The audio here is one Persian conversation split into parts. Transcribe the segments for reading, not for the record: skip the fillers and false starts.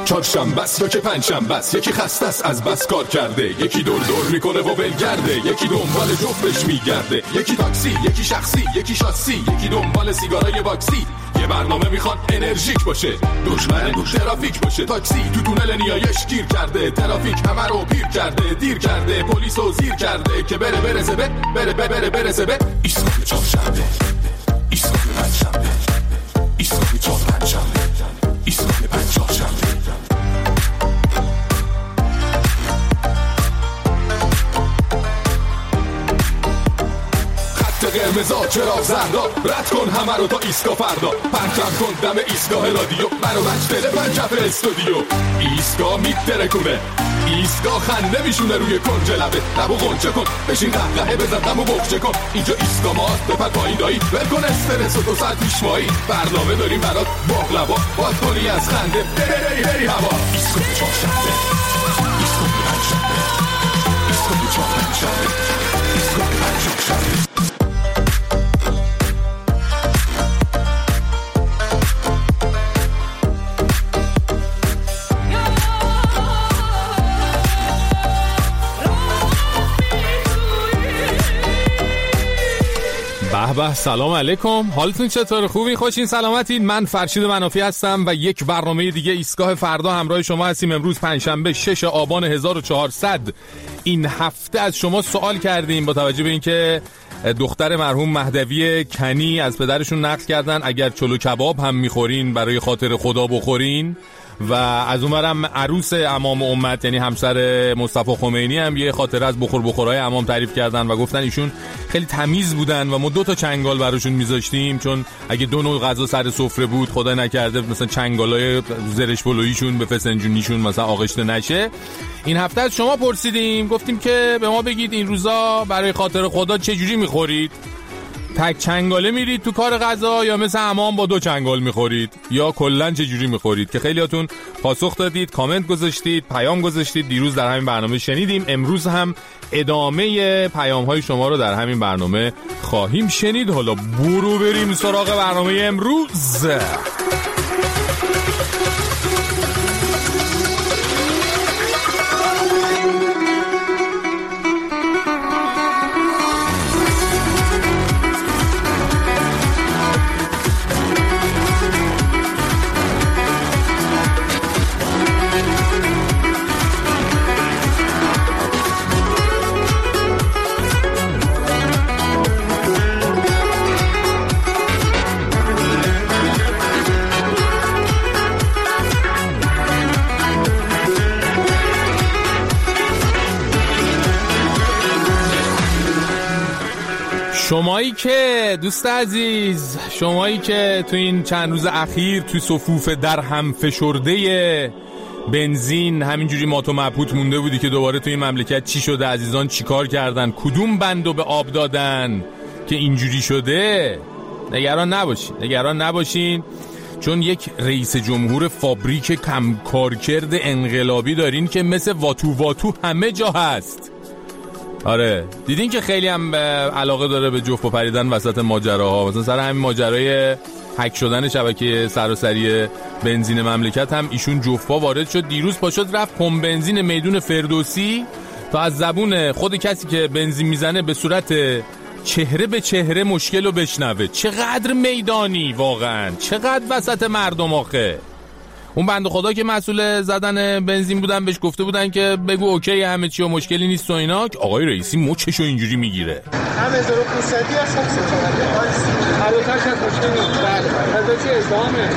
چهارشنبه است یا که پنجشنبه است، یکی خسته است از بس کار کرده، یکی دور دور میکنه و ولگرده، یکی دنبال جفتش میگرده، یکی تاکسی، یکی شخصی، یکی شاسی، یکی دنبال سیگارای باکسی. یه برنامه میخواد انرژیک باشه، دشمن ترافیک باشه. تاکسی تو تونل نیایش گیر کرده، ترافیک همه رو پیر کرده، دیر کرده، پلیسو زیر کرده که برسه به ایستگاه چهارشنبه، ایستگاه پنجشنبه، ایستگاه چهارشنبه، ایستگاه پنجشنبه. قرمزا چراغ زردا، رد کن همه رو تا ایستگاه فردا، پرچم کن دم ایستگاه رادیو، برو بچ دل پنجف استودیو. ایستگاه میترکونه، ایستگاه خنده میشونه روی کنج لبه، لبو غنچه کن، بشین قهقهه بزن دمو بخچه کن. اینجا ایستگاه ماست، بپر پایین دایی، ول کن استرس و 2 ساعت پیشمایی، برنامه داریم برات باقلوا، باز کنی از خنده بری هوا. ایستگاه چهارشنبه، ایستگاه پنجشنبه، ایستگاه چهارشنبه، ایستگاه پنجشنبه. به سلام علیکم، حالتون چطور؟ خوبی؟ خوشین سلامتین؟ من فرشید منافی هستم و یک برنامه دیگه ایستگاه فردا همراه شما هستیم. امروز پنجشنبه 6 آبان 1400. این هفته از شما سوال کردیم با توجه به اینکه دختر مرحوم مهدوی کنی از پدرشون نقل کردن اگر چلو کباب هم میخورین برای خاطر خدا بخورین، و از اونورم عروس امام امت یعنی همسر مصطفی خمینی هم یه خاطره از بخورهای امام تعریف کردن و گفتن ایشون خیلی تمیز بودن و ما 2 تا چنگال براشون میذاشتیم، چون اگه 2 نوع غذا سر سفره بود خدا نکرده مثلا چنگالای زرش پلویشون به فسنجونیشون مثلا آغشته نشه. این هفته از شما پرسیدیم، گفتیم که به ما بگید این روزا برای خاطر خدا چه جوری میخورید؟ تک چنگاله میرید تو کار غذا یا مثل امام با 2 چنگال میخورید، یا کلن چه جوری میخورید؟ که خیلیاتون پاسخ دادید، کامنت گذاشتید، پیام گذاشتید، دیروز در همین برنامه شنیدیم، امروز هم ادامه پیام های شما رو در همین برنامه خواهیم شنید. حالا بریم سراغ برنامه امروز. شمایی که دوست عزیز، شمایی که تو این چند روز اخیر تو صفوف در هم فشرده بنزین همینجوری مات و مبهوت مونده بودی که دوباره تو این مملکت چی شده، عزیزان چی کار کردن، کدوم بندو به آب دادن که اینجوری شده، نگران نباشین چون یک رئیس جمهور فابریک کم کارکرد انقلابی دارین که مثل واتو همه جا هست. آره دیدین که خیلی هم علاقه داره به جفت و پریدن وسط ماجراها، مثلا سر همین ماجرای هک شدن شبکه سراسری بنزین مملکت هم ایشون جفا وارد شد. دیروز پاشد رفت پمپ بنزین میدون فردوسی تا از زبون خود کسی که بنزین میزنه به صورت چهره به چهره مشکل رو بشنوه. چقدر میدانی واقعا، چقدر وسط مردم آخه. اون بنده خدا که مسئول زدن بنزین بودن بهش گفته بودن که بگو اوکی همه چی و مشکلی نیست و اینا، آقای رئیسی مچشو اینجوری میگیره. هم 1500 هستم البته از مشکلی نیست. بله از چه ازدهامه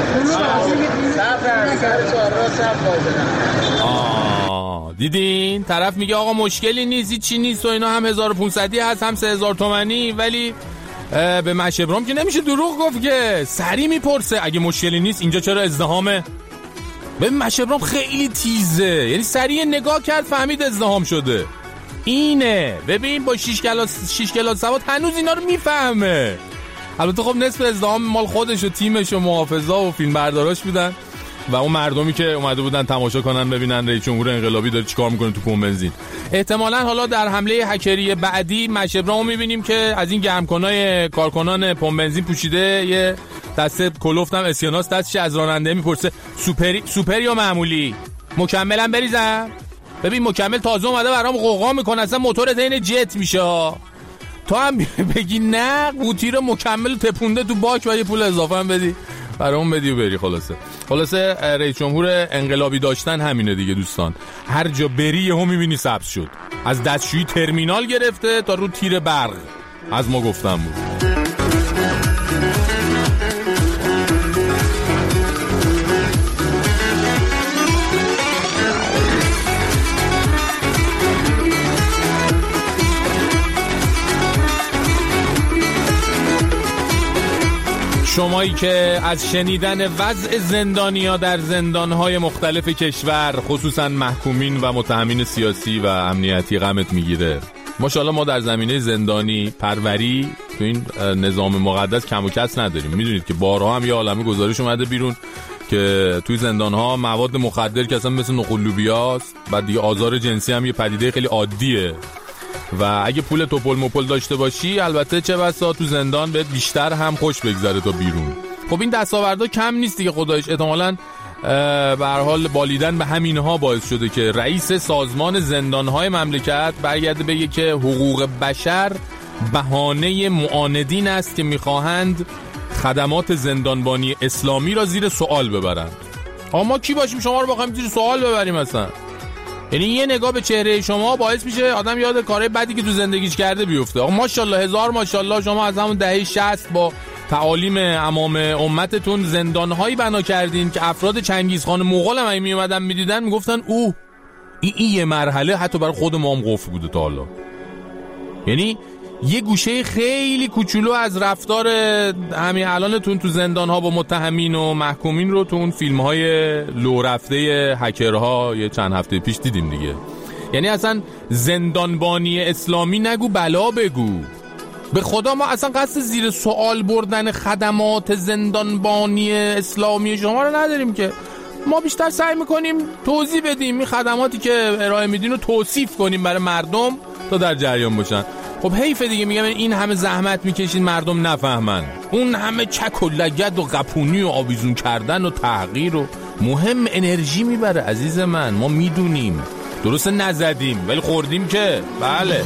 دیدین طرف میگه آقا مشکلی نیست چی نیست و اینا، هم 1500 هست هم 3000 تومانی، ولی به مشبرام که نمیشه دروغ گفت که سری میپرسه اگه مشکلی نیست اینجا چرا ازدهامه. به مشبرام خیلی تیزه، یعنی سری نگاه کرد فهمید ازدهام شده. اینه ببین با 6 کلاس سواد هنوز اینا رو میفهمه. البته خب نصف ازدهام مال خودش و تیمش و محافظا و فیلم برداراش بودن و اون مردمی که اومده بودن تماشا کنن ببینن رئیس جمهور انقلابی داره چیکار میکنه تو پمپ بنزین. احتمالاً حالا در حمله هکری بعدی مشبرامو میبینیم که از این گرمکنای کارکنان پمپ بنزین پوشیده یه دست کلفتم اسیاناس دستش از راننده میپرسه سوپر یا معمولی؟ مکملم بریزم؟ ببین مکمل تازه اومده برام قوقا میکنه، اصلا موتور دین جت میشه. تو هم بگی نه قوطی رو مکمل تپونده تو باک و یه پول اضافه هم بدی برام بدی و بری. خلاصه رئیس جمهور انقلابی داشتن همینه دیگه دوستان، هر جا بری یهو میبینی سبز شد، از دستشویی ترمینال گرفته تا رو تیر برق. از ما گفتم بود. شمایی که از شنیدن وضع زندانیا در زندانهای مختلف کشور، خصوصا محکومین و متهمین سیاسی و امنیتی، غمت میگیره. ماشاءالله ما در زمینه زندانی پروری تو این نظام مقدس کم و کس نداریم. میدونید که بارها هم یه عالمه گزارش اومده بیرون که توی زندانها مواد مخدر که اصلا مثل نخل لوبیاست، بعد دیگه آزار جنسی هم یه پدیده خیلی عادیه و اگه پول توپل مپل داشته باشی البته چه بسا تو زندان بهت بیشتر هم خوش بگذره تا بیرون. خب این دستاوردها کم نیست دیگه خدایش. احتمالاً به هر حال بالیدن به همینها باعث شده که رئیس سازمان زندانهای مملکت برگرده بگه که حقوق بشر بهانه معاندین است که میخواهند خدمات زندانبانی اسلامی را زیر سوال ببرند. ما کی باشیم شما رو بخوایم زیر سوال ببریم اصلا؟ یعنی یه نگاه به چهره شما باعث میشه آدم یاد کارهای بدی که تو زندگیش کرده بیفته. آقا ماشاءالله هزار ماشاءالله شما از همون دهه 60 با تعالیم امام امتتون زندانهایی بنا کردین که افراد چنگیزخان مغول هم می اومدن میدیدن میگفتن این یه مرحله حتی برای خود ما هم قفل بوده تا حالا. یعنی یه گوشه خیلی کوچولو از رفتار همین الانتون تو زندان‌ها با متهمین و محکومین رو تو اون فیلم‌های لو رفته هکرها یه چند هفته پیش دیدیم دیگه. یعنی اصلا زندانبانی اسلامی نگو بلا بگو. به خدا ما اصلا قصد زیر سوال بردن خدمات زندانبانی اسلامی شما رو نداریم که. ما بیشتر سعی می‌کنیم توضیح بدیم این خدماتی که ارائه میدین رو توصیف کنیم برای مردم تا در جریان باشن. خب حیفه دیگه، میگم این همه زحمت میکشین مردم نفهمن، اون همه چک و لگد و قپونی و آویزون کردن و تحقیر و مهم انرژی میبره عزیز من. ما میدونیم درست نزدیم ولی خوردیم که بله.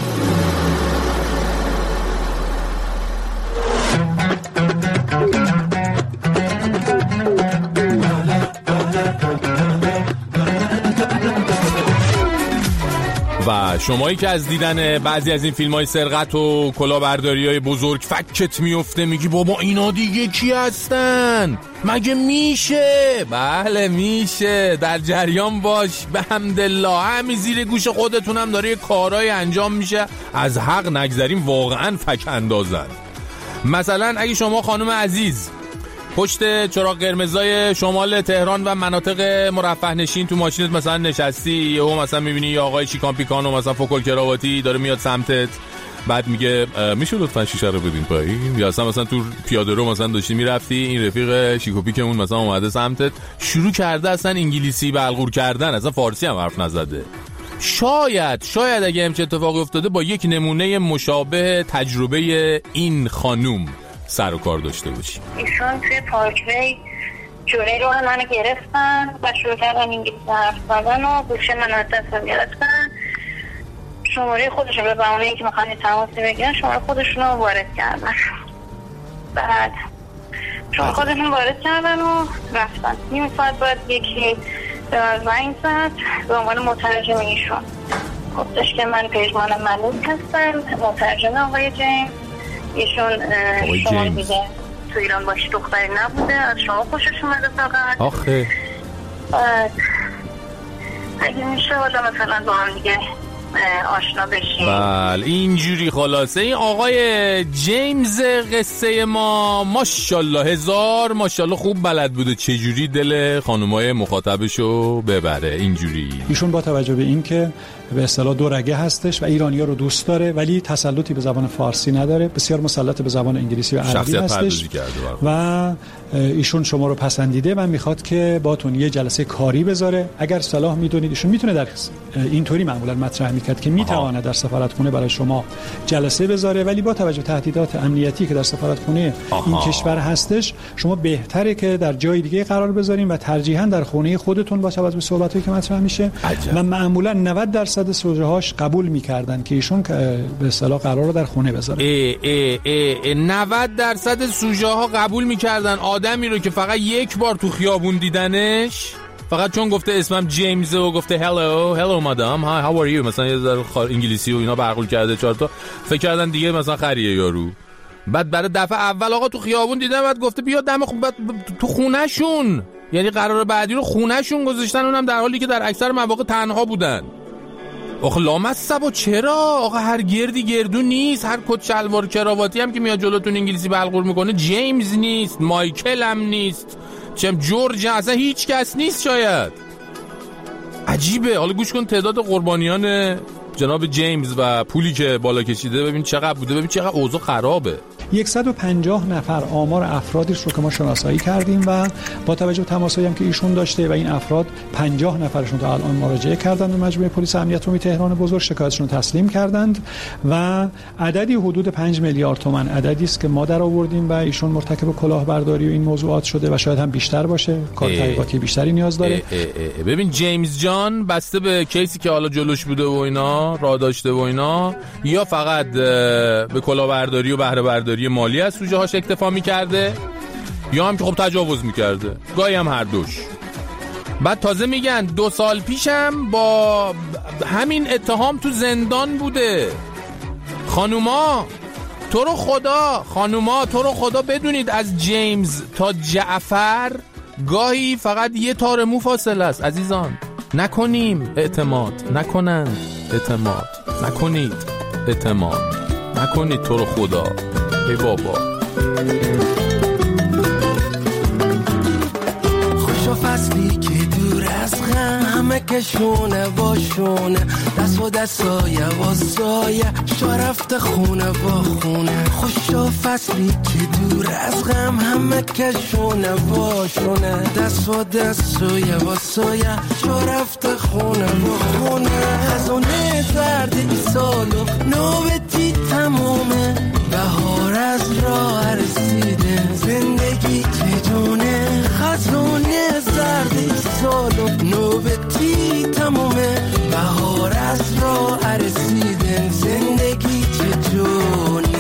و شمایی که از دیدن بعضی از این فیلم‌های سرقت و کلاهبرداری‌های بزرگ فکت میفته، میگی بابا اینا دیگه کی هستن؟ مگه میشه؟ بله میشه، در جریان باش. به حمدالله همین زیر گوش خودتونم داره یه کارهای انجام میشه از حق نگذریم واقعا فک اندازن. مثلا اگه شما خانم عزیز پشت چراغ قرمزای شمال تهران و مناطق مرفه نشین تو ماشینت مثلا نشستی، یهو مثلا میبینی یه آقای شیکان پیکان و مثلا فوکل کراواتی داره میاد سمتت، بعد میگه میشه لطفا شیشه رو بدین پایین، یا مثلا تو پیاده رو مثلا داشتی میرفتی، این رفیق شیکوپیکمون مثلا اومده سمتت شروع کرده اصلا انگلیسی بلغور کردن، اصلا فارسی هم حرف نزده. شاید اگه همچه اتفاقی افتاده با یک نمونه مشابه تجربه این خانوم سر و کار داشته باشی. ایشون توی پارکوی جوره رو منو گرفتن و شروع کردن انگلیسی حرف زدن و گوشه منو از دستم گرفتن. شماره خودشون به بهونه اینکه میخوان تماسی بگیرن شماره خودشون رو وارد کردن. بعد شماره خودشون وارد کردن و رفتن. نیم ساعت بعد یکی به من زنگ زد به عنوان مترجم ایشون. گفتش که من پژمان ملوک هستم، مترجم آقای جیمز. ایشون شما دیگه تو ایران باشی دختری نبوده، از شما خوشش اومده فقط. آخه اگه میشه حالا مثلا با هم دیگه آشنا بشیم. بله اینجوری. خلاصه این آقای جیمز قصه ما ماشاءالله هزار ماشاءالله خوب بلد بوده چجوری دل خانمای مخاطبشو ببره. اینجوری ایشون با توجه به این که به اصطلاح دو رگه هستش و ایرانی‌ها رو دوست داره ولی تسلطی به زبان فارسی نداره، بسیار مسلط به زبان انگلیسی و عربی هستش و ایشون شما رو پسندیده و میخواد که باتون یه جلسه کاری بذاره. اگر صلاح میدونید ایشون میتونه در اینطوری معمولا مطرح میکرد که میتونه در سفارتخونه برای شما جلسه بذاره، ولی با توجه به تهدیدات امنیتی که در سفارتخونه این کشور هستش شما بهتره که در جای دیگه قرار بذارین و ترجیحاً در خونه خودتون با توجه به صحبتایی که مطرح میشه. و معمولا 90% سوژه‌هاش قبول میکردن که ایشون به اصطلاح قرار رو در خونه بذاره. 90% سوژه‌ها قبول میکردن آدمی رو که فقط یک بار تو خیابون دیدنش، فقط چون گفته اسمم جیمز و گفته هلو مادام هاو آر یو، مثلا یه ذره انگلیسی و اینا برقول کرده 4 تا، فکر کردن دیگه مثلا خریه یارو. بعد برای دفعه اول آقا تو خیابون دیدن، بعد گفته بیا دم تو خونه‌شون، یعنی قرار بعدی رو خونه‌شون گذاشتن، اونم در حالی که در اکثر مواقع تنها بودن. آخه لامصبا چرا؟ آقا هر گردی گردون نیست، هر کت شلوار کراواتی هم که میاد جلوتون انگلیسی بلغور میکنه جیمز نیست، مایکل هم نیست، چم جورج، اصلا هیچ کس نیست شاید. عجیبه. حالا گوش کن تعداد قربانیان جناب جیمز و پولی که بالا کشیده ببین چقدر بوده، ببین چقدر اوضاع خرابه. 150 نفر آمار افرادش رو که ما شناسایی کردیم و با توجه به تماسایی هم که ایشون داشته و این افراد 50 نفرشون تا الان مراجعه کردند به مجموعه پلیس امنیت عمومی تهران بزرگ، شکایتشون رو تسلیم کردند و عددی حدود 5 میلیارد تومان عددی است که ما در آوردیم و ایشون مرتکب کلاهبرداری و این موضوعات شده و شاید هم بیشتر باشه، کار تحقیقاتی بیشتری نیاز داره. ببین جیمز جان بسته به کیسی که حالا جلوش بوده و اینا راه داشته و اینا، یا فقط به کلاهبرداری و بهره برداری مالی از سوژه هاش اکتفا میکرده، یا هم که خب تجاوز میکرده، گاهی هم هر دوش. بعد تازه میگن 2 سال پیشم با همین اتهام تو زندان بوده. خانوما تو رو خدا بدونید از جیمز تا جعفر گاهی فقط یه تار مو فاصله است عزیزان. نکنیم اعتماد، نکنند اعتماد، نکنید تو رو خدا. ای بابا خوشا فصلی که دور از غم همه کشونه باشونه، دست و دستای واسایه شا رفته خونه با خونه. خوشا فصلی که دور از غم همه کشونه باشونه، دست و دستای واسایه شا رفته خونه با خونه. خزونه زرد ای سالو نوبتی تمومه، بهار از راه رسیده زندگی چجونه. خزونه زرد ای سالو نوبتی تمومه، بهار از راه رسیده زندگی چجونه.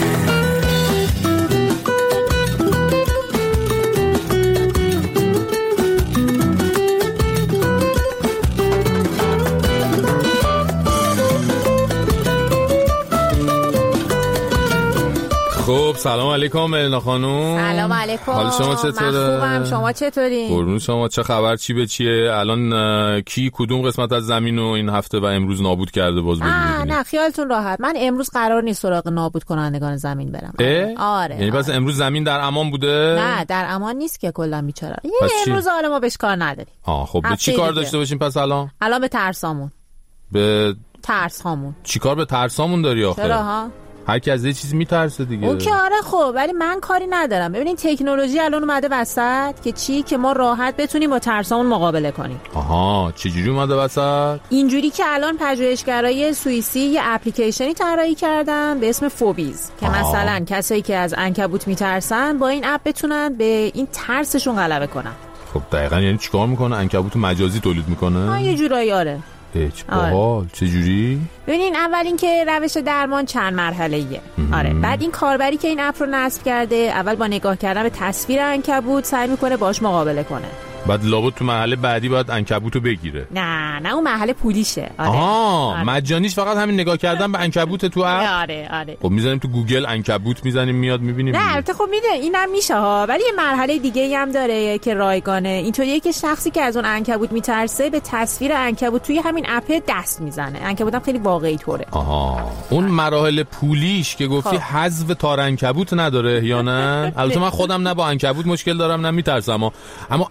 خب سلام علیکم الینا خانوم. سلام علیکم. حال شما چطوره؟ من خوبم، شما چطورین؟ قربون شما. چه خبر؟ چی به چیه؟ الان کی کدوم قسمت از زمین رو این هفته و امروز نابود کرده؟ باز بگید. نه خیالتون راحت، من امروز قرار نیست سراغ نابود کنندگان زمین برم. آره. یعنی پس امروز زمین در امان بوده؟ نه در امان نیست که کلا بیچاره. امروز حالا ما بهش کار نداریم. خب به چی کار داشته باشیم پس الان؟ به ترسامون. به ترسامون. چی کار به ترسامون داری آخه؟ چرا ها؟ هر کی از یه چیزی میترسه دیگه. اون که آره خب، ولی من کاری ندارم. ببینین تکنولوژی الان اومده وسط که چی که ما راحت بتونیم با ترسامون مقابله کنیم. چجوری اومده وسط؟ اینجوری که الان پژوهشگرای سوئیسی یه اپلیکیشنی طراحی کردن به اسم فوبیز که مثلا کسایی که از عنکبوت میترسن با این اپ بتونن به این ترسشون غلبه کنن. خب دقیقاً یعنی چیکار میکنه؟ عنکبوت مجازی تولید میکنه؟ یه جورایی آره. باحال. چجوری؟ ببینین اول اینکه روش درمان چند مرحله‌ایه. آره. بعد این کاربری که این اپ رو نصب کرده اول با نگاه کردن به تصویر عنکبوت سعی میکنه باش مقابله کنه. بعد لابد تو مرحله بعدی باید عنکبوتو بگیره. نه اون مرحله پولیشه. آره. مجانیش فقط همین نگاه کردن به عنکبوت تو اپ. آره. خب میذاریم تو گوگل عنکبوت میزنیم میاد میبینیم. نه البته خب میده اینم میشه ها، ولی یه مرحله دیگه هم داره که رایگانه. اینطوریه که شخصی که از اون عنکبوت میترسه به تصویر عنکبوت توی همین اپ دست میزنه. عنکبوتم خیلی واقعی طوره. اون مراحل پولیش که گفتی حذف تار عنکبوت نداره یا نه؟ البته من خودم نه با عنکبوت مشکل دارم نه میترسم، اما امان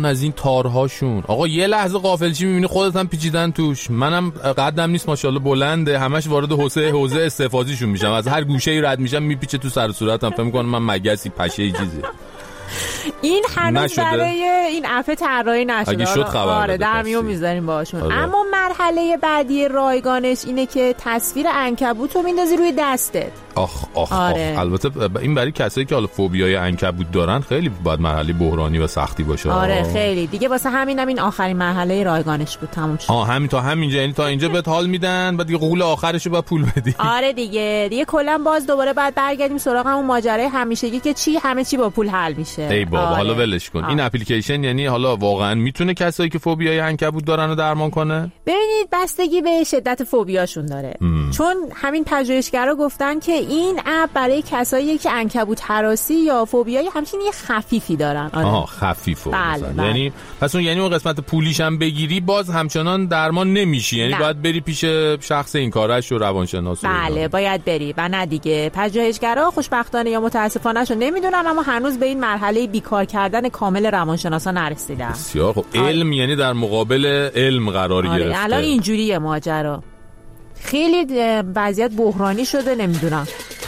از این تارهاشون. آقا یه لحظه غافلچی میبینی خودت هم پیچیدن توش. منم قدم نیست ماشاءالله بلنده، همش وارد حوزه استفاضیشون میشم، از هر گوشه‌ای رد میشم میپیچه تو سر و صورتم، فکر می‌کنم من مگسی پشه چیزی. این هنوز برای این عفه طراحی نشده. اگه شد خبر بده. در میون میذاریم باهاشون. اما مرحله بعدی رایگانش اینه که تصویر عنکبوت رو میندازی روی دستت. آخ. البته این برای کسایی که حالا فوبیای عنکبوت دارن خیلی باید مرحله بحرانی و سختی باشه. آره خیلی دیگه، واسه همینم این آخرین مرحله رایگانش بود، تموم شد. همین تا همینجا، یعنی تا اینجا بهت حال میدن، بعد دیگه قول آخرشو بعد پول بدی. آره دیگه کلا باز دوباره بعد برگردیم سراغ اون ماجرای همیشگی که همه چی با پول حل میشه. ای بابا حالا ولش کن. این اپلیکیشن یعنی حالا واقعا میتونه کسایی که فوبیای عنکبوت دارن رو درمان کنه؟ ببینید بستگی به شدت فوبیاشون داره. چون همین پژوهشگرا گفتن که این اپ برای کسایی که عنکبوت هراسی یا فوبیای همچین یه خفیفی دارن. آره. خفیفه. بله. یعنی پس اون قسمت پولیش هم بگیری باز همچنان درمان نمیشی، یعنی باید بری پیش شخص این کارش و روانشناس. بله باید بری و نه دیگه. پژوهشگرا خوشبختانه یا متاسفانه شو نمیدونم، اما هنوز به این مرحله بیکار کردن کامل روانشناسا نرسیدن. بسیار خب. علم یعنی در مقابل علم قرار گرفته. الان اینجوریه ماجرا، خیلی وضعیت بحرانی شده، نمیدونم.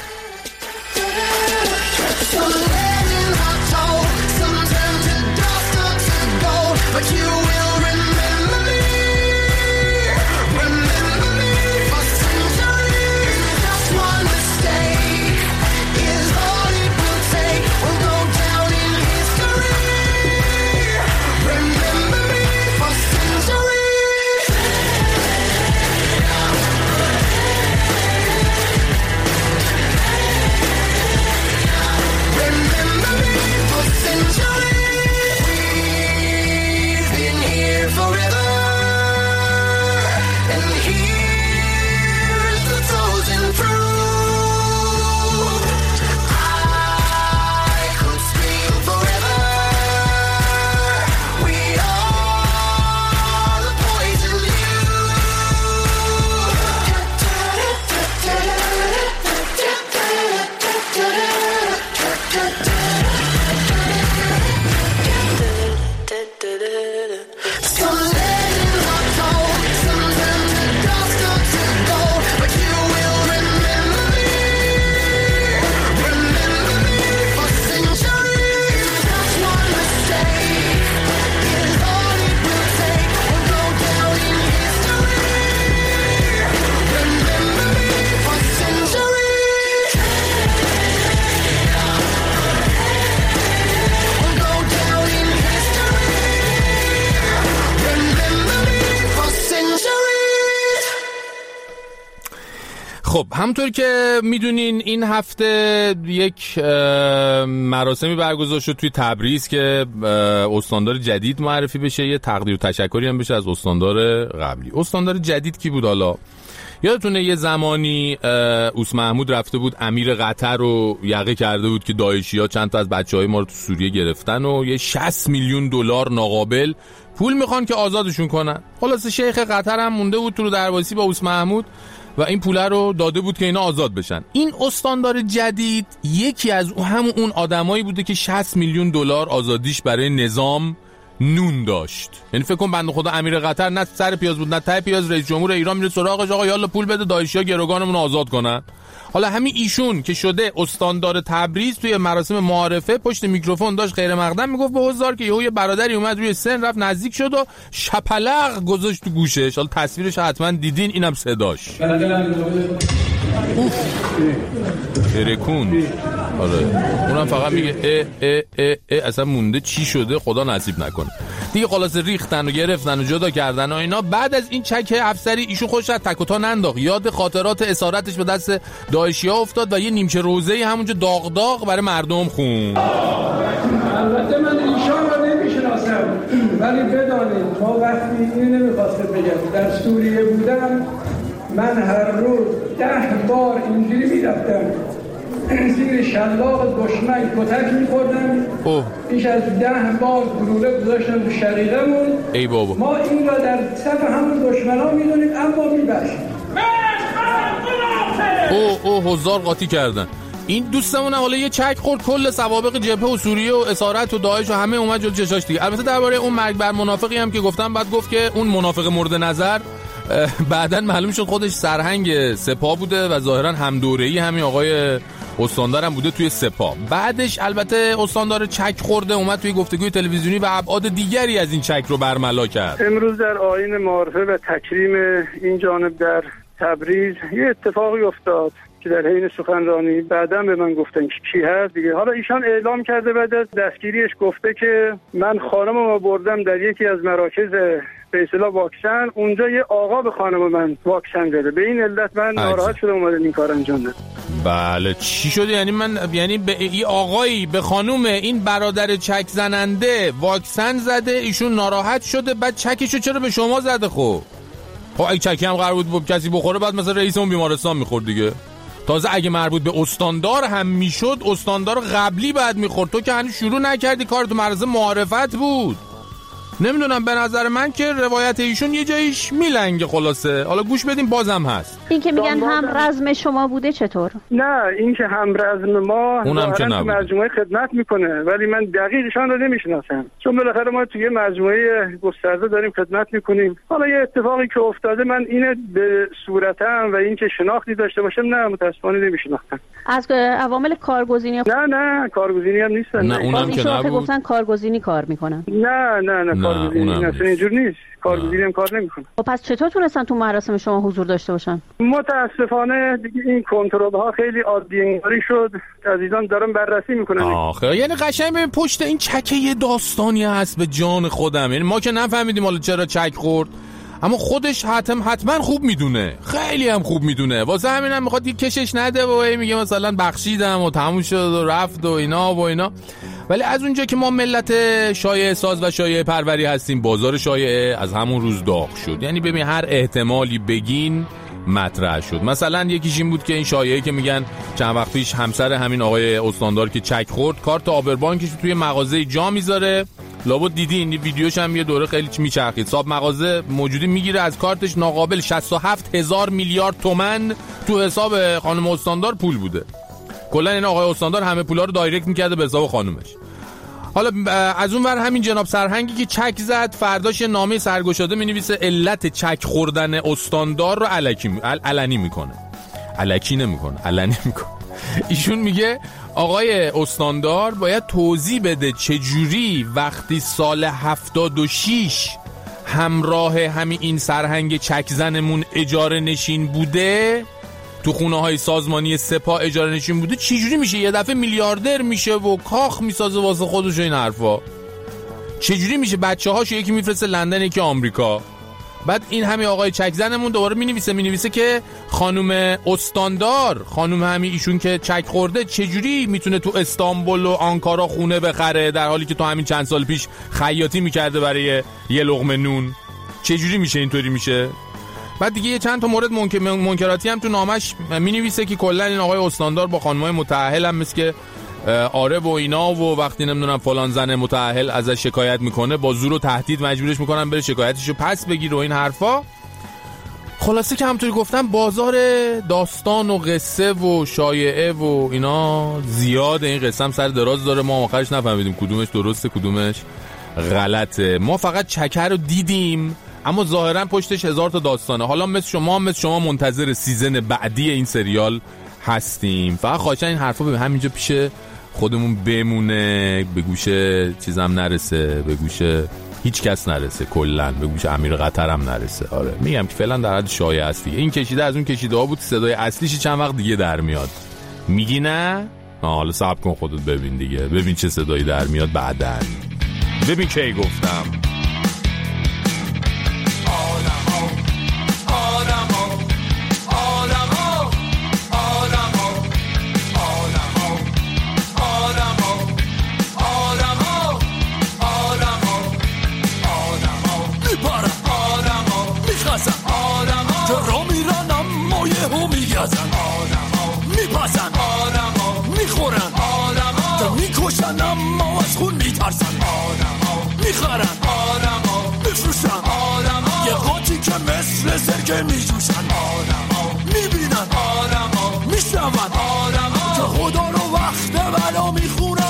خب همونطور که میدونین این هفته یک مراسمی برگزار شد توی تبریز که استاندار جدید معرفی بشه، یه تقدیر و تشکری هم بشه از استاندار قبلی. استاندار جدید کی بود حالا؟ یادتونه یه زمانی اوس محمود رفته بود امیر قطر رو یقه کرده بود که داعشی‌ها چند تا از بچه‌های ما رو تو سوریه گرفتن و یه 60 میلیون دلار ناقابل پول میخوان که آزادشون کنن. خلاص شیخ قطر هم مونده بود تو درواسی با اوس محمود و این پوله رو داده بود که اینا آزاد بشن. این استاندار جدید یکی از اون آدمایی بوده که 60 میلیون دلار آزادیش برای نظام نون داشت. یعنی فکر کن بنده خدا امیر قطر نه سر پیاز بود نه ته پیاز، رئیس جمهور ایران میره سراغش، آقا یالا پول بده داعشی‌ها گروگانمون رو آزاد کنن. حالا همین ایشون که شده استاندار تبریز توی مراسم معارفه پشت میکروفون داشت غیر مقدم میگفت به حضار که یه برادری اومد روی سن رفت نزدیک شد و شپلق گذاشت تو گوشش. حالا تصویرش حتما دیدین، اینم صداش. ترکون. آره اونم فقط میگه اصلا مونده چی شده خدا نصیب نکنه دیگه. خلاص ریختن و گرفتن و جدا کردن و اینا. بعد از این چک افسری ایشون خودش از تک و تا ننداخت، یاد خاطرات اسارتش به دست داعشی‌ها افتاد و یه نیمچه روزه‌ای همونجا داغ داغ برای مردم خوند. البته من ایشان رو نمیشناسم ولی بدانید ما وقتی این نمیخواستم بگم در سوریه بودم من هر روز 10 بار اینجوری میرفتم زیر شلاق دشمن کتک می‌خوردم. بیش از 10 بار گلوله گذاشتم تو شقیقمون. ای بابا ما این را در صف همون دشمنا میدونیم اما میبخشیم. هزار قاطی کردن. این دوستمون حالا یه چک خورد، کل سوابق جبهه و سوریه و اسارت و داعش و همه اومد جلوی چشاش دیگه. البته درباره اون مرگ بر منافقی هم که گفتم، بعد گفت که اون منافق مورد نظر بعداً معلوم شد خودش سرهنگ سپاه بوده و ظاهراً هم دوره‌ای همین آقای استاندار هم بوده توی سپاه. بعدش البته استاندار چک خورده اومد توی گفتگوی تلویزیونی و ابعاد دیگری از این چک رو برملا کرد. امروز در آیین معارفه و تکریم این جانب در تبریز یه اتفاقی افتاد که در حین سخنرانی بعداً به من گفتن که کی هست دیگه. حالا ایشان اعلام کرده بعد از دستگیریش گفته که من خانمم بردم در یکی از مراکز به اصطلاح واکسن، اونجا یه آقا به خانم من واکسن زده، به این علت من ناراحت شدم اومدم این کار انجام دادم. بله چی شد؟ یعنی به این آقایی به خانم این برادر چک زننده واکسن زده، ایشون ناراحت شده، بعد چکشو چرا به شما زده؟ خب اگه چکی هم قرار بود کسی بخوره بعد مثلا رئیس اون بیمارستان میخورد دیگه. تازه اگه مربوط به استاندار هم میشد، استاندار قبلی بعد میخورد. تو که هنوز شروع نکردی کار، تو مرز معرفت بود. نمیدونم، به نظر من که روایت ایشون یه جایش میلنگه. خلاصه حالا گوش بدیم بازم هست. این که میگن هم رزم شما بوده چطور؟ نه این که هم رزم ما اونم که نبود، مجموعه خدمت میکنه، ولی من دقیقشان رو نمیشناسم، چون بالاخره ما توی مجموعه گسترده داریم خدمت میکنیم. حالا یه اتفاقی که افتاده من اینه به صورتم و این که شناختی داشته باشم نه متاسفانه نمیشناختم. از عوامل کارگزینی نه کارگزینی هم نیستن. نه اونم که نبود. گفتن کارگزینی کار میکنن. نه کارگزینی اصلا اینجور نیست. کارگزینی هم کار نمیکنه. خب پس چطور تونستن تو مراسم شما حضور داشته باشن؟ متاسفانه دیگه این کنترل ها خیلی عادی انگاری شد. عزیزان دارن بررسی میکنن. آخه یعنی قشنگ ببین پشت این چکه یه داستانی هست به جان خودم. یعنی ما که نفهمیدیم حالا چرا چک خورد، اما خودش حتما خوب میدونه، خیلی هم خوب میدونه. واسه همینم میخواد یه کشش نده و میگه مثلا بخشیدم و تموم شد و رفت و اینا. ولی از اونجا که ما ملت شایعه ساز و شایعه پروری هستیم، بازار شایعه از همون روز داغ شد. یعنی ببین هر احتمالی بگین مطرح شد. مثلا یکیش این بود که این شایعه که میگن چند وقت پیش همسر همین آقای استاندار که چک خورد کارت آبربانکش توی مغازه جا میذاره. لابد دیدین این ویدیوش هم یه دوره خیلی میچرخید. صاحب مغازه موجودی میگیره از کارتش ناقابل 67,000 میلیارد تومان تو حساب خانم استاندار پول بوده. کلا این آقای استاندار همه پولا رو دایرکت میکرده به حساب خانومش. حالا از اون ور همین جناب سرهنگی که چک زد فرداش نامه سرگشاده مینویسه علت چک خوردن استاندار رو علنی میکنه. ایشون میگه آقای استاندار باید توضیح بده چجوری وقتی سال 76 همراه همین این سرهنگ چک زنمون اجاره نشین بوده، تو خونه های سازمانی سپاه اجاره نشین بوده، چجوری میشه یه دفعه میلیاردر میشه و کاخ میسازه واسه خودش و این حرفا؟ چجوری میشه بچه هاشو یکی میفرسته لندن یکی آمریکا؟ بعد این همین آقای چک زنمون دوباره مینویسه که خانم استاندار، خانم همین ایشون که چک خورده، چجوری میتونه تو استانبول و آنکارا خونه بخره در حالی که تو همین چند سال پیش خیاطی میکرده برای یه لقمه نون؟ چجوری میشه اینطوری میشه؟ بعد دیگه چند تا مورد منکراتی هم تو نامش مینویسه که کلا این آقای استاندار با خانمای متأهل هم مثل که آره و اینا و وقتی نمیدونم فلان زن متأهل ازش شکایت میکنه با زور و تهدید مجبورش میکنن بره شکایتشو پس بگیر و این حرفا. خلاصه که همونطوری گفتم بازار داستان و قصه و شایعه و اینا زیاده. این قصه هم سر دراز داره، ما آخرش نفهمیدیم کدومش درسته کدومش غلطه. ما فقط چکر رو دیدیم اما ظاهرا پشتش 1000 تا داستانه. حالا مثل شما منتظر سیزن بعدی این سریال هستیم. فقط خواهشاً این حرفا به همینجا پیش خودمون بمونه، به گوش چیزم نرسه، به گوش هیچ کس نرسه، کلا به گوش امیر قطر هم نرسه. آره میگم که فعلا در حد شایعه است دیگه. این کشیده از اون کشیده ها بود، صدای اصلیش چند وقت دیگه در میاد. میگی نه؟ حالا صبر کن خودت ببین دیگه، ببین چه صدایی در میاد بعداً. ببین کی گفتم. اما از خون میترسن، میخرن، میفروشن، یه قاطی که مثل سرکه میجوشن، میبینن، میشنون که خدا رو وقت بلا میخونن.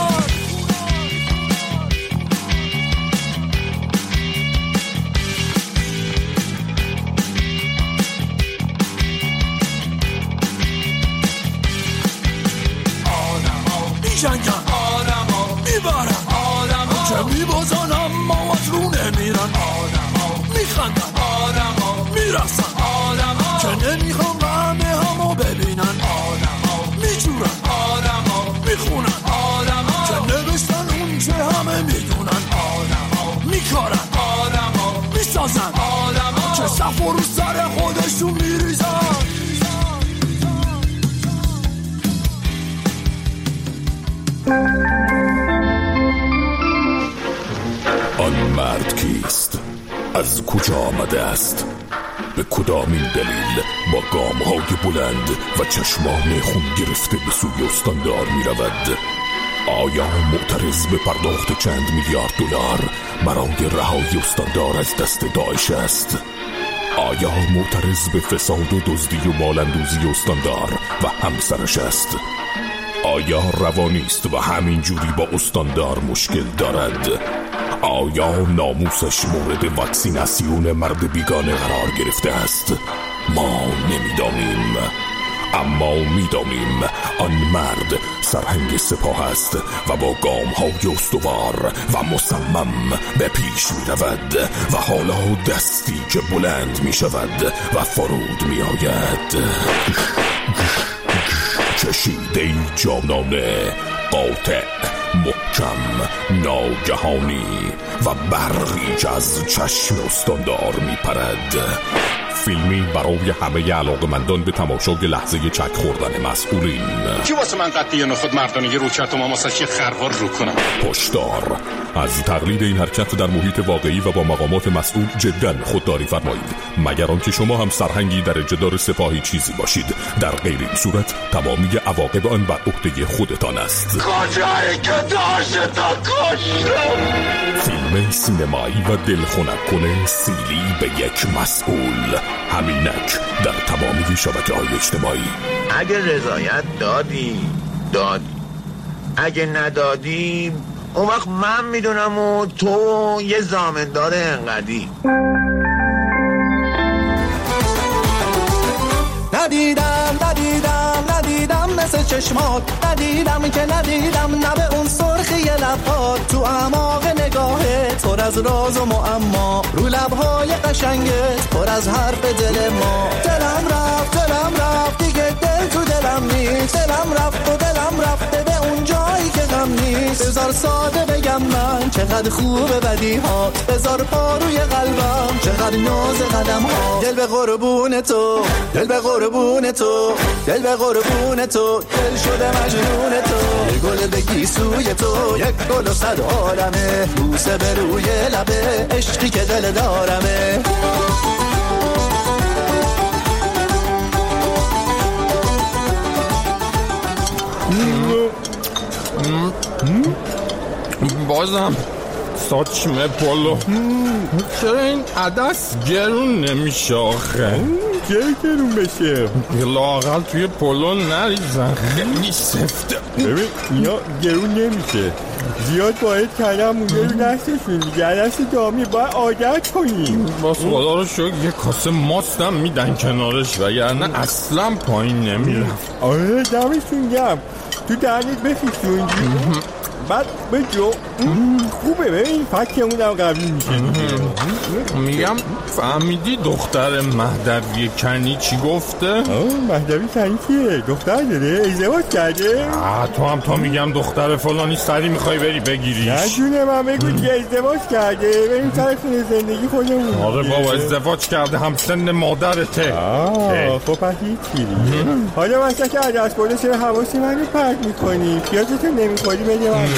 جنگن آدما میبرن آدما که میبازن اما از رو نمیرن آدما میخندن آدما میرسن آدما که نمیخوان همه همو ببینن آدما میجورن آدما میخونن آدما که نوشتن اون چه همه میدونن آدما میکارن آدما میسازن آدما که صف رو سر خودشون میریزن. آن مرد کیست؟ از کجا آمده است؟ به کدامین دلیل با گام‌های بلند و چشمان خون گرفته به سوی استاندار می رود؟ آیا معترض به پرداخت چند میلیارد دلار برای رهایی استاندار از دست داعش است؟ آیا معترض به فساد و دزدی و مال‌اندوزی استاندار و همسرش است؟ آیا روانی است و همین جوری با استاندار مشکل دارد؟ آیا ناموسش مورد واکسیناسیون مرد بیگانه قرار گرفته است؟ ما نمیدانیم، اما میدانیم آن مرد سرهنگ سپاه است و با گام‌های استوار و مصمم به پیش می رود و حالا دستی که بلند می شود و فرود می آید. کشیده جانانه، قاطع، محکم، ناگهانی و برقی که از چشم استاندار می پرد. فیلمی برای همه علاقه‌مندان به تماشای لحظه چک خوردن مسئولین. کی واسه من قطعی نخود مردانگی رو کرد و من واسه یه خروار رو کنم؟ هشدار: از تقلید این حرکت در محیط واقعی و با مقامات مسئول جداً خودداری فرمایید، مگر آنکه شما هم سرهنگی درجه دار سپاهی چیزی باشید. در غیر این صورت تمامی عواقب آن بر عهده خودتان است. کجایی که داشت تا کشتم. فیلم سینمایی و دلخنک کنه سیلی به یک مسئول، همینک در تمامی شبکه‌های اجتماعی. اگه رضایت دادی اگه ندادی اون وقت من میدونم و تو یه ضامن‌دار انقدی. ندیدم مثل چشمات، ندیدم که ندیدم نه به اون سرخی لبات، تو اعماق نگاهت پر از راز و معما، رو لبهای قشنگت پر از حرف دل ما. دلم رفت دیگه دل تو دلم نیست، دلم رفت و دلم رفته به اون جایی که غم نیست. بذار ساده بگم من چقدر خوبه بدیهات، بذار پا روی قلبم چقدر ناز قدم ها. دل به قربون تو، دل به قربون تو، دل به قربون تو، دل شده مجنون تو. یه گل بگی سوی تو، یک گل و 100 عالمه، بوسه به روی لبه، عشقی که دل دارمه. بازم ساچمه پولو، چرا این عدس گرون نمیشه آخه؟ گرون بشه لااقل توی پولو نریزن، خیلی سفته. ببین اینا گرون نمیشه، زیاد باید کلم مونده رو دستشون دیگه، دست دامی باید عادت کنیم. باز خدا رو شکر یه کاسه ماستم میدن کنارش وگرنه اصلا پایین نمیرفت. آره دمشون گرم، تو دهنت بفیشونگی بعد بجو خوبه. ببین فکمونم قوی میشه. میگم فهمیدی دختر مهدوی کنی چی گفته؟ مهدوی کنی کیه؟ دختر داره؟ ازدواج کرده؟ تو میگم دختر فلانی سری میخوای بری بگیریش. نه جونه من بگو که ازدواج کرده، بریم سر خونه زندگی خودمون. آره بابا ازدواج کرده، همسن مادرته. خب پس هیچی. حالا مثلا که عدس بوده چرا حواسی منو پرت میکنی؟ پیازتو نمیخوری بده من.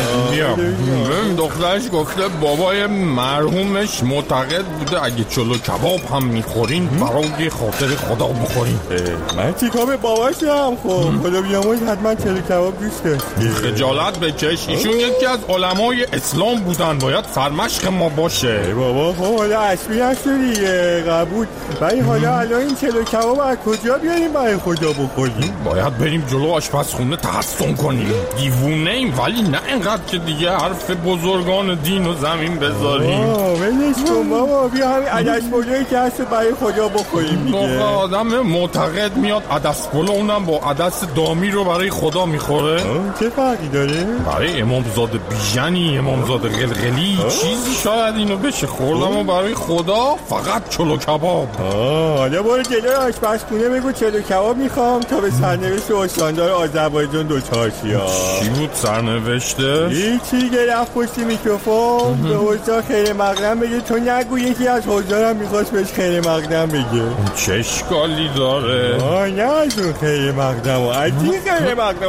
ببین دخترش گفته بابای مرحومش معتقد بوده اگه چلو کباب هم میخورین برای خاطر خدا بخورین. من چیکار به باباشم؟ خب خدا بیامرز حتما چلو کباب دوست داشت. خجالت بکش، ایشون یکی از علمای اسلام بودن، باید سرمشق ما باشه. بابا خب حالا اسبی هست دیگه، قبول. ولی حالا الان این چلو کباب از کجا بیاریم برای خدا بخوریم؟ باید بریم جلو آشپزخونه تحسن کنیم. دیوونه ایم ولی نه اینقدر که دیگه حرف بزرگان دین و زمین بذاریم. ولش کن بابا، بیا همین عدس پلویی که هست برای خدا بخوریم دیگه. آدم معتقد میاد عدس پلو اونم با عدس دامی رو برای خدا میخوره. چه فرقی داره؟ برای امامزاده بیژنی، امامزاده قلقلی چیزی شاید اینو بشه خوردم و برای خدا فقط چلو کباب. حالا برو جلوی آشپزخونه بگو چلو کباب میخوام تا به سرنوشت استاندار آذربایجان دوچار شی. چی بود سرنوشته؟ هیچی که رفت پشتی میکروفون به حضار خیر مقدم بگه، تو نگو یکی از حضارم میخواست بهش خیر مقدم بگه. چه اشکالی داره؟ نه از اون خیر مقدم و از این خیر مقدم.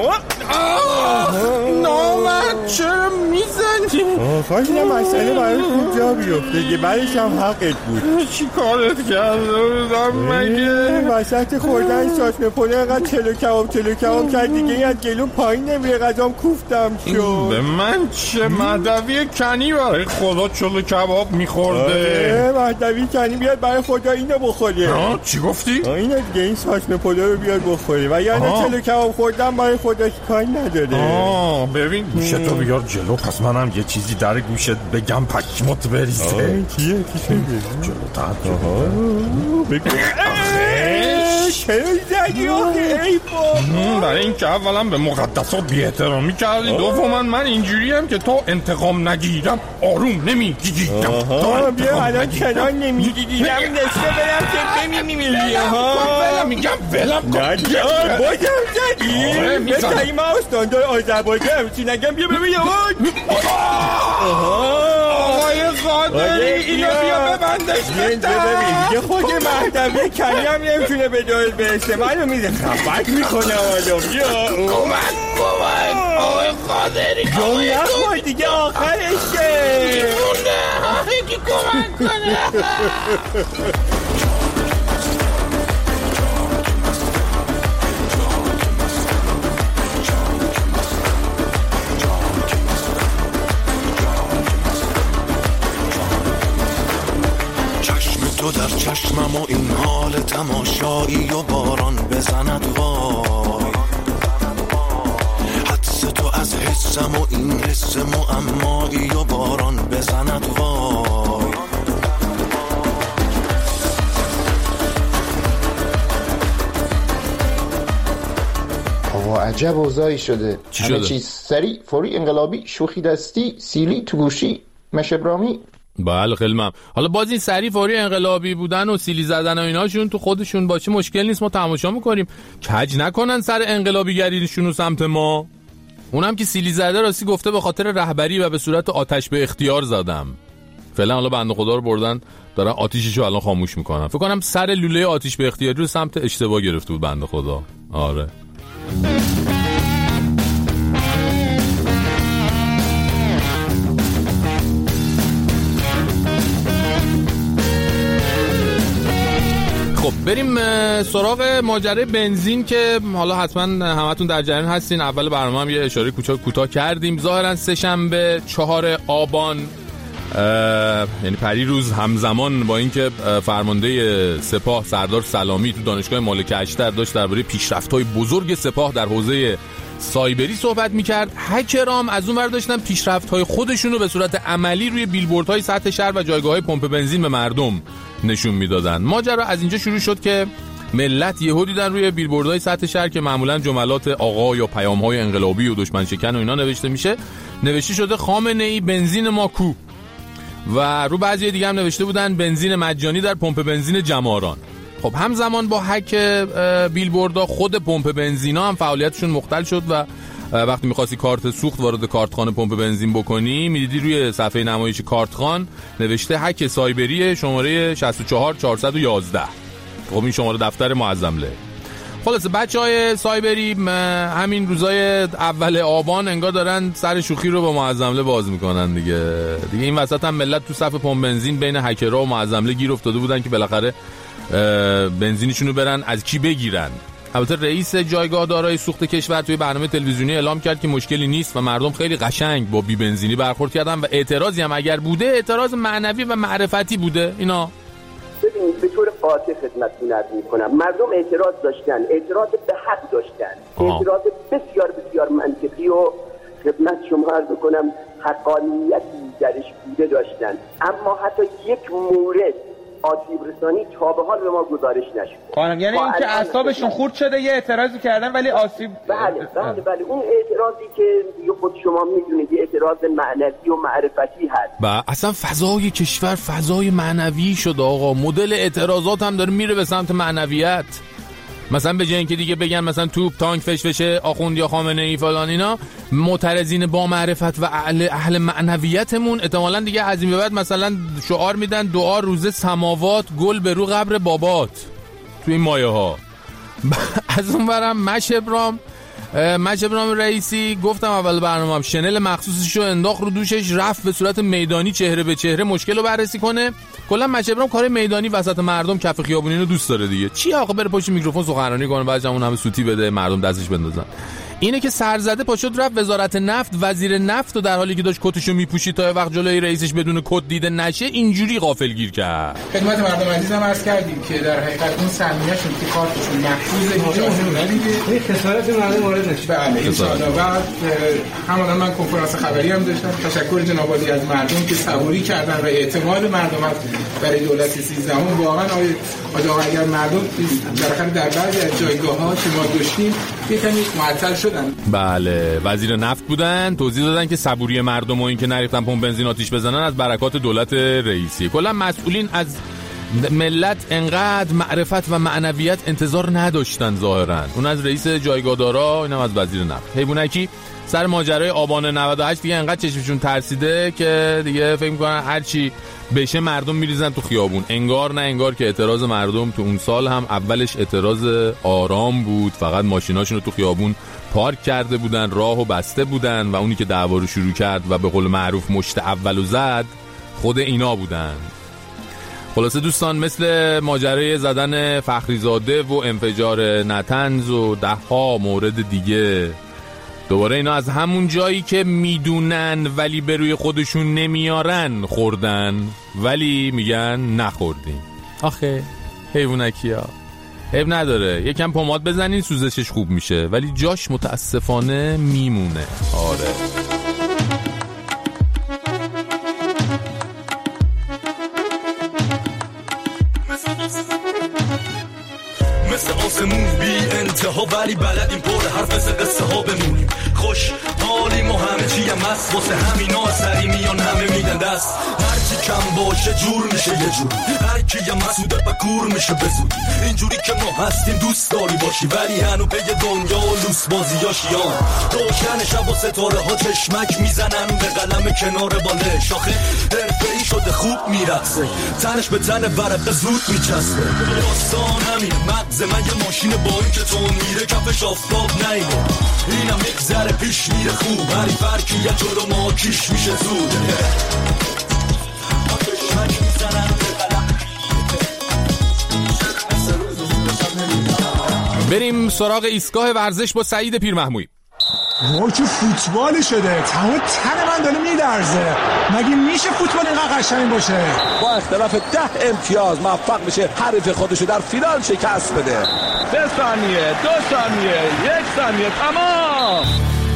نامد چرا میزنی؟ خواهش این مسئله برای خوب جا بیفته که بعدش هم حقت بود. چی کارت کرده بودم مگه؟ وسط خوردن ساسمه پلو اینقدر چلو کباب کرد دیگه این از گلوم پایین نمیره، غذام کوفتم شد. به من چه؟ مهدوی کنی برای خدا چلو کباب میخورده. مهدوی کنی بیاد برای خدا اینو بخوره. چی گفتی؟ اینو دیگه این ساسمه پلو رو بیاد بخوره و یعنی چلو کباب خوردم برای خدا کاری نداره. ببین گوشتو بیار جلو، پس منم یه چیزی در گوشت بگم پکمت بریزه. چیه؟ چی شده؟ جلو تحت بگو چرا زدی آخه ای بابا؟ برای این که اولا به مقدسات بی احترامی کردی، دوما من اینجوری هم که تا انتقام نگیرم آروم نمیگیرم. بیا الان کنان نمیگیرم نصفه برم که بمیمیری. میگم ولم کن. نه جان بازم زدی؟ مثل این ما استاندار آذربایجان چی نگم بیا ببین. آقای قادری اینو بیا ببندش ببین دیگه خود مهدوی کنی هم نمیتونه به دارت برسه، منو میده خفت میکنم. آدم بیا کمک آقای قادری جون نخواه دیگه آخرشه. یکی کمک کنه. تو در چشمم و این حال تماشایی و باران بزند وای، حدس تو از حسم و این حس معمایی و باران بزند وای. آقا عجب اوضاعی شده. چی شده؟ چیز سریع فوری انقلابی شوخی دستی سیلی تو گوشی مشبرامی. بله خیلی ممنون. حالا باز این سری فوری انقلابی بودن و سیلی زدن و ایناشون تو خودشون باشه مشکل نیست، ما تماشا میکنیم. کج نکنن سر انقلابی گریشون و سمت ما. اونم که سیلی زده راستی گفته به خاطر رهبری و به صورت آتش به اختیار زدم. فعلا حالا بنده خدا رو بردن دارن آتیششو الان خاموش میکنن. فکر کنم سر لوله آتش به اختیاری رو سمت اشتباه گرفته بود بنده خدا. آره خب بریم سراغ ماجرای بنزین که حالا حتما همتون در جریان هستین. اول برنامه هم یه اشاره کوتاه کردیم. ظاهرا سه‌شنبه 4 آبان یعنی پریروز همزمان با اینکه فرمانده سپاه سردار سلامی تو دانشگاه مالک اشتر داشت درباره پیشرفت‌های بزرگ سپاه در حوزه سایبری صحبت می‌کرد، هکرام از اون ور داشتن پیشرفت‌های خودشون رو به صورت عملی روی بیلبوردهای سطح شهر و جایگاه‌های پمپ بنزین به مردم نشون میدادن. ماجرا از اینجا شروع شد که ملت یهو دیدن روی بیلبوردهای سطح شهر که معمولا جملات آقا یا پیام‌های انقلابی و دشمن شکن و اینا نوشته میشه، نوشته شده خامنه‌ای بنزین ما کو، و رو بعضی دیگه هم نوشته بودن بنزین مجانی در پمپ بنزین جماران. خب همزمان با هک بیلبوردها خود پمپ بنزینا هم فعالیتشون مختل شد و وقتی می‌خواستی کارت سوخت وارد کارتخانه پمپ بنزین بکنی می‌دیدی روی صفحه نمایش کارتخان نوشته هک سایبری شماره 64411. خب این شماره دفتر معظم له. خلاصه بچهای سایبری همین روزای اول آبان انگار دارن سر شوخی رو با معظمله باز میکنن دیگه این وسط هم ملت تو صف پمپ بنزین بین هکرها و معظمله گیر افتاده بودن که بالاخره بنزینشون رو برن از کی بگیرن. البته رئیس جایگاه دارای سوخت کشور توی برنامه تلویزیونی اعلام کرد که مشکلی نیست و مردم خیلی قشنگ با بی بنزینی برخورد کردن و اعتراضی هم اگر بوده اعتراض معنوی و معرفتی بوده. اینا ببینید به طور قاطع خدمتتون عرض می‌کنم مردم اعتراض داشتن، اعتراض به حق داشتن، اعتراض بسیار بسیار منطقی و خدمت شما عرض می‌کنم حقانیتی درش بوده داشتن، اما حتی یک مورد آسیب رسانی تا به حال به ما گزارش نشد. یعنی این که اعصابشون خورد شده یه اعتراضی کردن ولی آسیب بله اون اعتراضی که دیگه خود شما میدونید یه اعتراض معنوی و معرفتی هست و اصلا فضای کشور فضای معنوی شد آقا. مدل اعتراضات هم داره میره به سمت معنویت. مثلا به جای اینکه دیگه بگن مثلا توپ تانک فشفشه آخوند یا خامنه ای فلان اینا، معترضین با معرفت و اهل معنویتمون احتمالاً دیگه از این به بعد مثلا شعار میدن دعا روزه سماوات گل به رو قبر بابات تو این مایه ها. از اون برم مشبرام رئیسی گفتم اول برنامه‌ام شنل مخصوصشو انداخت رو دوشش رفت به صورت میدانی چهره به چهره مشکل رو بررسی کنه. کلا مشبرام کار میدانی وسط مردم کف خیابونی رو دوست داره دیگه. چی آقا بره پشت میکروفون سخنرانی کنه بعد اون همه سوتی بده مردم دستش بندازن. اینه که سرزده پاشد رفت وزارت نفت وزیر نفت و در حالی که داشت کتشو میپوشید تا وقت جلوی رئیسش بدون کت دیده نشه اینجوری غافلگیر کرد. خدمت مردم عزیزم عرض کردیم که در حقیقت اون سهمیه‌شون که کارتشون محفوظه اجازه ندیده این خسارت مردم وارد نشه. بله ان شاءالله. بعد همون من کنفرانس خبری هم داشتم. تشکر جناب عالی از مردم که صبوری کردن و اعتماد مردم برای دولت 13 واقعا آقا اگر مردم در بعضی از جایگاه‌ها که ما داشتیم یه کمی معطل شدن. بله وزیر نفت بودن توضیح دادن که صبوری مردم و این که نریختن پمپ بنزین آتیش بزنن از برکات دولت رئیسی. کلا مسئولین از ملت انقدر معرفت و معنویت انتظار نداشتن ظاهرا. اون از رئیس جایگاه دارا اینم از وزیر نفت. حیوانکی سر ماجرای آبان 98 دیگه انقدر چشمشون ترسیده که دیگه فکر می‌کنن هر چی بشه مردم میریزن تو خیابون. انگار نه انگار که اعتراض مردم تو اون سال هم اولش اعتراض آرام بود، فقط ماشیناشون رو تو خیابون پارک کرده بودن، راهو بسته بودن و اونی که دعوا رو شروع کرد و به قول معروف مشت اولو زد خود اینا بودن. خلاصه دوستان مثل ماجرای زدن فخریزاده و انفجار نتنز و 10 مورد دیگه دوباره اینا از همون جایی که میدونن ولی به روی خودشون نمیارن خوردن ولی میگن نخوردیم. آخه حیوانکی ها عیب نداره یکم پماد بزنین سوزشش خوب میشه ولی جاش متاسفانه میمونه. آره مثل آسمون بی انتها ولی بلدیم پر حرف مثل قصه ها بمونیم. خوش حالیم و همه چی هم هست واسه همینا سری میان همه میدن دست. هرچی کم باشه جور میشه یه جور هر کی هم مسعوده و کور میشه بزود. اینجوری که ما هستیم دوست داری باشی ولی هنو به دنیا و لوس بازیاشیان. روشن شب و ستاره ها چشمک میزنن به قلم کنار بالش. آخه حرفه‌ای شده خوب میرقصه تنش به تن ورقه زود میچسبه. داستان همینه مغز من یه ماشین باری که تون میره کفش آفتاب نیمه. اینم یک ذره پیش میره خوب هری فرکی یه جلو ما کیش میشه زود. بریم سراغ ایستگاه ورزش با سعید پیرمحمودی. ما که فوتبال شده تمام تن من داره میلرزه. مگه میشه فوتبال اینقدر قشنگ باشه؟ با اختلاف 10 امتیاز موفق بشه حریف خودشو در فینال شکست بده. 3 ثانیه 2 ثانیه 1 ثانیه تمام.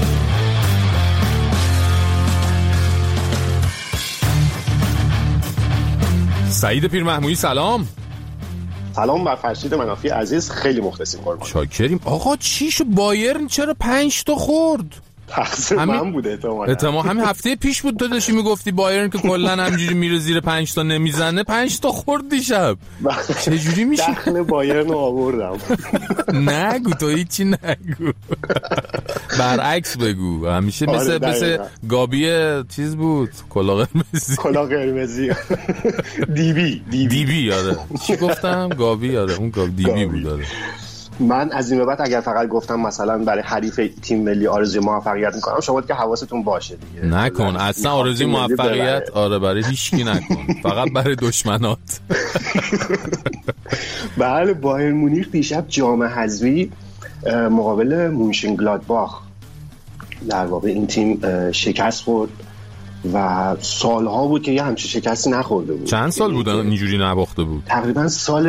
سعید پیرمحمودی سلام. سلام بر فرشید منافی عزیز خیلی مخلصیم قربان. شاکریم. آقا چی شو بایرن چرا 5 تا خورد؟ تقصیر من بوده احتمالاً همین هفته پیش بود تو داشتی میگفتی بایرن که کلا همینجوری میره زیر 5 تا نمیزنه 5 تا خورد دیشب. چه جوری میشه؟ دخل بایرن رو آوردم. نگو تو هیچی نگو. برعکس بگو. همیشه مثل گابی چیز بود کلاه قرمزی. دیبی آره. چی گفتم؟ گابی آره اون گابی دیبی بود آره. من از این به بعد اگر فقط گفتم مثلا برای حریف تیم ملی آرزوی موفقیت میکنم، شما که حواستون باشه دیگه. نکن اصلا آرزوی موفقیت آره برای هیچکی نکن، فقط برای دشمنات. بله بایرن مونیخ دیشب جام حذفی مقابل مونشنگلادباخ در واقع این تیم شکست خورد و سالها بود که یه همچین شکستی نخورده بود. چند سال بود اینجوری نباخته بود؟ تقریبا سال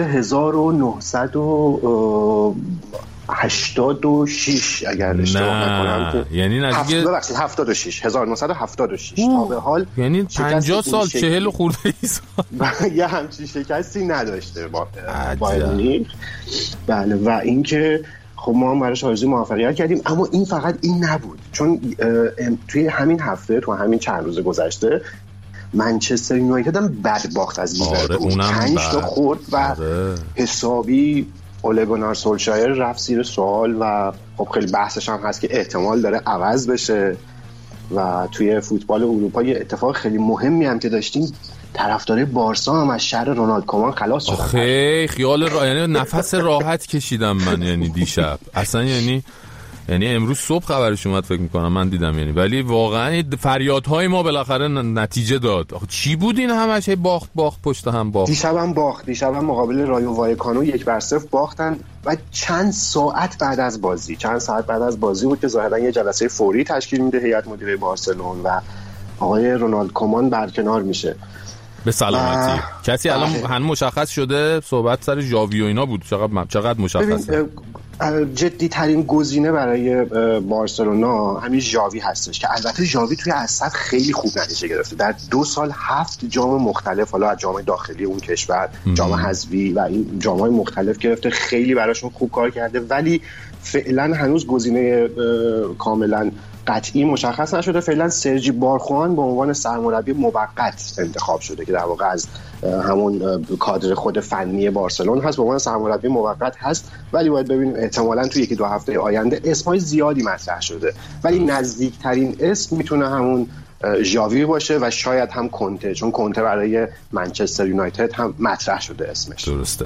1986 اگر اشتباه نکنم. یعنی نزدیک 76 1976 تا به حال یعنی 50 سال 40 خورده ای سال یه همچین شکستی نداشته بایرن مونیخ. بله و اینکه خب ما هم براش آرزوی موفقیت کردیم، اما این فقط این نبود، چون توی همین هفته تو همین چند روز گذشته منچستر یونایتد هم بد باخت از لیورپول. 5 تا خورد و حسابی اوله گونار سولشایر رفت زیر سوال و خب خیلی بحثش هم هست که احتمال داره عوض بشه. و توی فوتبال اروپا یه اتفاق خیلی مهمی هم که داشتیم، طرفدارای بارسا هم از شر رونالد کومان خلاص شدن. خیال یعنی نفس راحت کشیدم من، یعنی دیشب اصلا یعنی امروز صبح خبرش اومد فکر میکنم من دیدم، یعنی ولی واقعا فریادهای ما بالاخره نتیجه داد. چی بود این همش باخت پشت هم باخت؟ دیشبم مقابل رایو وایکانو 1-0 باختن و چند ساعت بعد از بازی بود که ظاهرا یه جلسه فوری تشکیل میده هیئت مدیره بارسلون و آقای رونالد کومان برکنار میشه به سلامتی. کسی الان هنوز مشخص شده؟ صحبت سر ژاوی و اینا بود، چقدر مشخصه؟ جدی ترین گزینه برای بارسلونا همین ژاوی هستش که البته ژاوی توی اسد خیلی خوب نتیجه گرفته. در 2 سال 7 جام مختلف، حالا از جام داخلی اون کشور، جام حذفی و این جام‌های مختلف گرفته، خیلی براشون خوب کار کرده، ولی فعلا هنوز گزینه کاملا قطعی مشخص نشده. فعلا سرجی بارخوان به عنوان سرمربی موقت انتخاب شده که در واقع از همون کادر خود فنی بارسلون هست، به عنوان سرمربی موقت هست، ولی باید ببینیم احتمالاً توی 1-2 هفته آینده اسمای زیادی مطرح شده، ولی نزدیکترین اسم میتونه همون ژاوی باشه و شاید هم کنته، چون کنته برای منچستر یونایتد هم مطرح شده اسمش. درسته.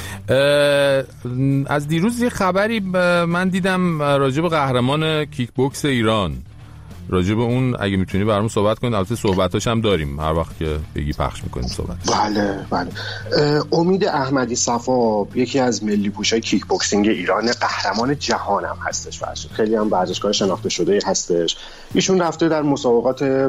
از دیروز یه خبری من دیدم راجع به قهرمان کیک بوکس ایران، راجع به اون اگه میتونی برامون صحبت کنید. البته صحبتاش هم داریم، هر وقت که بگی پخش میکنیم صحبت. بله. امید احمدی صفا یکی از ملی پوشای کیک بوکسینگ ایران، قهرمان جهان هم هستش، خیلی هم ورزشکار شناخته شده هستش. ایشون رفته در مسابقات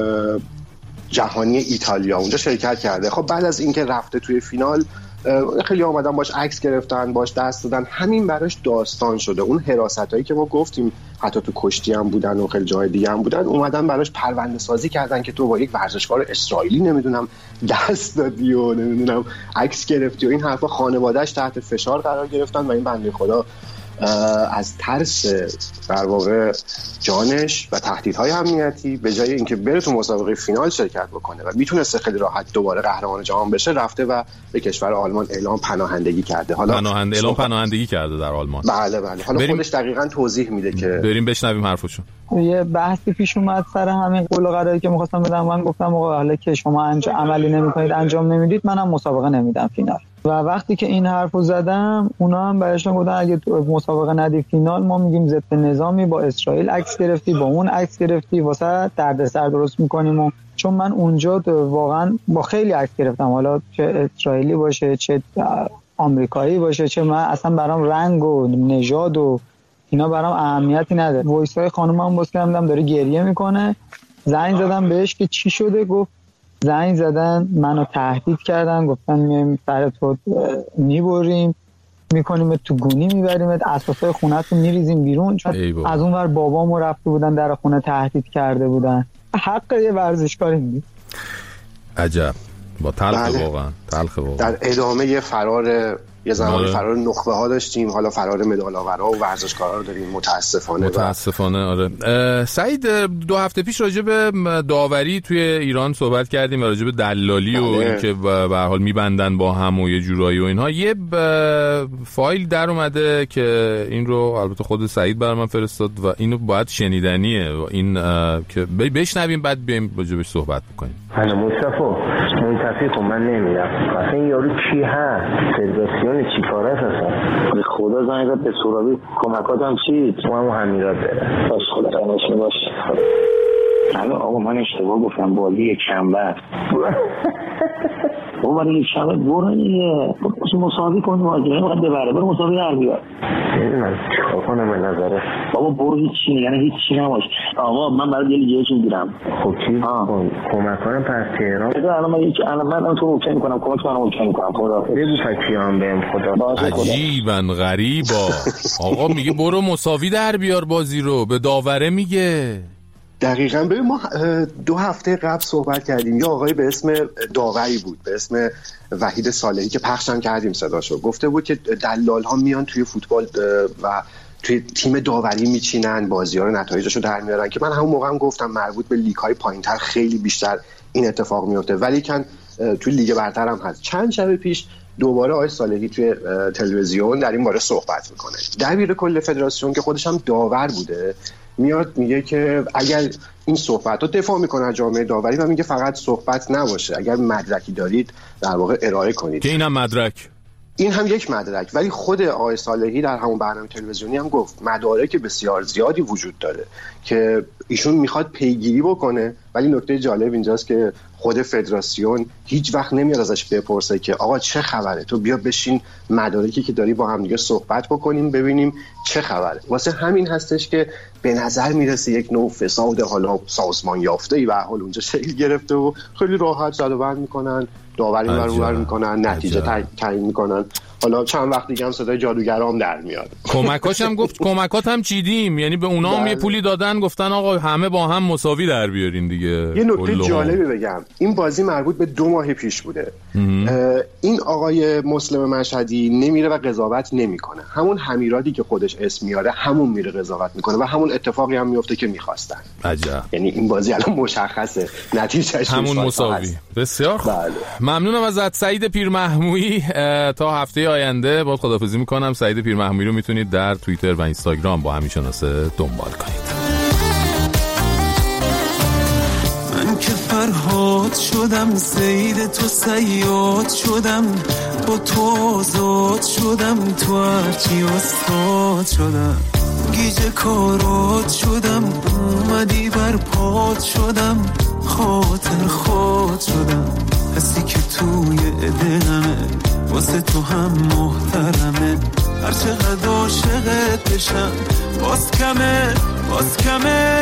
جهانی ایتالیا اونجا شرکت کرده. خب بعد از اینکه رفته توی فینال خیلی اومدن باش عکس گرفتن، باش دست دادن، همین براش داستان شده. اون حراستایی که ما گفتیم حتی تو کشتی هم بودن و خیلی جای دیگه هم بودن، اومدن براش پرونده سازی کردن که تو با یک ورزشکار اسرائیلی نمیدونم دست دادی و نمیدونم عکس گرفتی و این حرفا. خانواده‌اش تحت فشار قرار گرفتن و این بنده خدا از ترس در واقع جانش و تهدیدهای امنیتی به جای اینکه بره تو مسابقه فینال شرکت بکنه و میتونسته خیلی راحت دوباره قهرمان جهان بشه، رفته و به کشور آلمان اعلام پناهندگی کرده. حالا پناهندگی کرده در آلمان. بله. حالا خودش دقیقاً توضیح میده که بریم بشنویم حرفشو. یه بحثی پیش اومد سر همین قول و قراری که می‌خواستم بدم. من گفتم آقا حالا که شما عملی نمی‌کنید، انجام نمیدید، منم مسابقه نمیدم فینال. و وقتی که این حرفو زدم، اونا هم براشون گفتن اگه مسابقه ندی فینال، ما میگیم ضد نظامی، با اسرائیل عکس گرفتی، با اون عکس گرفتی، واسه دردسر درست می‌کنیم. و چون من اونجا واقعا با خیلی عکس گرفتم، حالا چه اسرائیلی باشه چه آمریکایی باشه، چه من اصلا برام رنگ و نژاد و اینا برام اهمیتی نداره. وایسای خانومم باز کردم داره گریه میکنه، زنگ زدم بهش که چی شده، گفت زنگ زدن منو تهدید کردن، گفتن میایم سر تو میبریم، میکنیم تو گونی میبریم، اساسای خونه‌تون میریزیم بیرون. چون از اون ور بابامو رفته بودن در خونه تهدید کرده بودن. حق یه ورزشکاری بود. عجب. با تلخ واقعا. در ادامه فرار یه زمانی فرار نخبه ها داشتیم، حالا فرار مدال‌آورا و ورزشکارا رو داریم متاسفانه. آره. سعید 2 هفته پیش راجع به داوری توی ایران صحبت کردیم و راجع به دلالی و اینکه به هر حال میبندن با هم و یه جورایی و اینها. یه فایل در اومده که این رو البته خود سعید برام من فرستاد و اینو باید شنیدنیه و این که بشنویم بعد بیایم راجع بهش صحبت بکنیم. مصطفی همین تصویر خب من نمیرم. اصلا این یارو کی هست؟ فدراسیون چی کاره است اصلا؟ به خدا زنگ زد به سورابی کمکاتم چی؟ تو هم میراد بره. باش خدا رحمتش باش. الو آقا من اشتباه گفتم بازی یک شنبه است. بابا برای یک شنبه برو دیگه. مساوی کن واجبه باید ببره. برو مساوی در بیار. نمیدونم چیکار کنم به نظره. بابا برو هیچی یعنی هیچی نباش. آقا من برای یه لیگه چیز میگیرم. خب چی؟ کمک کنم پس تهران. الان تو اوکی میکنم. کمک کنم اوکی میکنم. خدا بگو فکیام بهم خدا. عجیبن غریبا. آقا میگه برو مساوی در بیار بازی رو. به داوره میگه. دقیقاً. ببین ما 2 هفته قبل صحبت کردیم یه آقای به اسم داوری بود به اسم وحید صالحی که پخشم کردیم صداشو. گفته بود که دلال ها میان توی فوتبال و توی تیم داوری میچینن بازی‌ها رو نتایجشو در میارن که من همون موقع هم گفتم مربوط به لیگ‌های پایین‌تر خیلی بیشتر این اتفاق میفته ولی کن توی لیگ برتر هم هست. چند شب پیش دوباره آقای صالحی توی تلویزیون در این باره صحبت میکنه. دبیر کل فدراسیون که خودش هم داور بوده میاد میگه که اگر این صحبت رو دفاع میکنه از جامعه داوری و میگه فقط صحبت نباشه، اگر مدرکی دارید در واقع ارائه کنید. که اینم مدرک، این هم یک مدرک. ولی خود آقای صالحی در همون برنامه تلویزیونی هم گفت مدارک بسیار زیادی وجود داره که ایشون میخواد پیگیری بکنه. ولی نکته جالب اینجاست که خود فدراسیون هیچ وقت نمیاد ازش بپرسه که آقا چه خبره، تو بیا بشین مدارکی که داری با هم دیگه صحبت بکنیم ببینیم چه خبره. واسه همین هستش که به نظر میرسه یک نوع فساد حالا سازمان یافته‌ای به حال اونجا شکل گرفته و خیلی راحت زد و بند میکنن، داوری برابر میکنن، نتیجه تعیین میکنن. حالا چند وقت دیگه هم صدای جادوگرام در میاد. کمکاش هم گفت کمکات هم چیدیم، یعنی به اونا هم یه پولی دادن گفتن آقا همه با هم مساوی در بیارین دیگه. یه نکته جالبی بگم، این بازی مربوط به 2 ماه پیش بوده. این آقای مسلم مشهدی نمیره و قضاوت نمیکنه، همون حمیرادی که خودش اسم میاره همون میره قضاوت میکنه و همون اتفاقی هم میفته که میخواستن. عجب. یعنی این بازی الان مشخصه نتیجهش همون مساوی. بسیار خوب. ممنونم ازت سعید پیرمحمویی. تا هفته آینده با خداحافظی میکنم. سعید پیرمحمویی رو میتونید در توییتر و اینستاگرام با همین شناسه دنبال کنید. من که فرهاد شدم، سید تو صیاد شدم، با تو آزاد شدم، تو هرچی استاد شدم، گیج کارات شدم، اومدی بر پاد شدم، خاطر خود شدم، هستی که توی دلمه، واسه تو هم محترمه، هر چقدر عاشقت بشم باز کمه، باز کمه،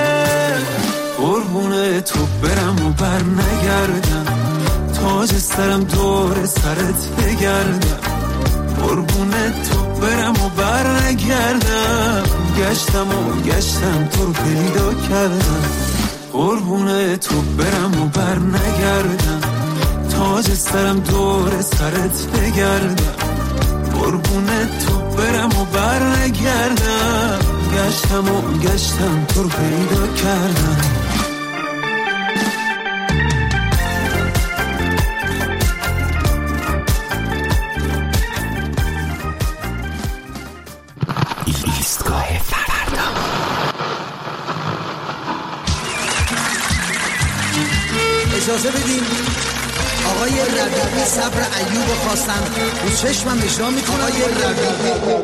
قربونه تو برم و بر نگردم، تاج سرم دور سرت بگردم، قربونه تو برم و بر نگردم، گشتم و گشتم تو رو پیدا کردم، قربونه تو برم و بر نگردم، تاج سرم دور سرت بگردم، قربونه تو برم و بر نگردم، گشتم و گشتم تو رو پیدا کردم. ایستگاه فردا. اجازه بدین آقای ربیعی صبر ایوب خواستن رو چشمم اجرا میکنه. آقای ربیعی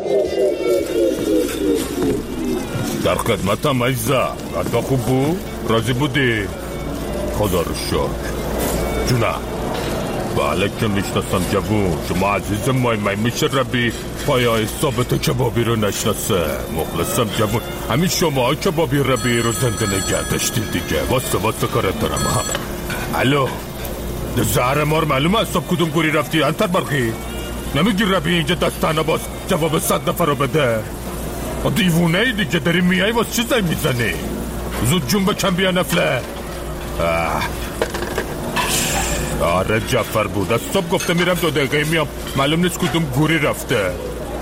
در خدمتم عزیزم. غذا خوب بود؟ راضی بودی؟ خدا رو شکر. جونم بله که میشناسم جوون. شما عزیز مای میشه ربی پایای ثابت کبابی رو نشناسه. مخلصم جوون. همین شما کبابی ربی رو زنده نگه داشتین دیگه. واسه کارت دارم ها. الو زهر مار معلومه از صبح کدوم گوری رفتی انتر برقی؟ نمیگی ربی اینجا دستانه باز جواب 100 نفر رو بده؟ دیوونه ای دیگه داری میای واسه چی زنگ میزنی؟ زود جون بکن بیا نفله. آره جعفر بود از صبح گفته میرم 2 دقیقه میام معلوم نیست کدوم گوری رفته.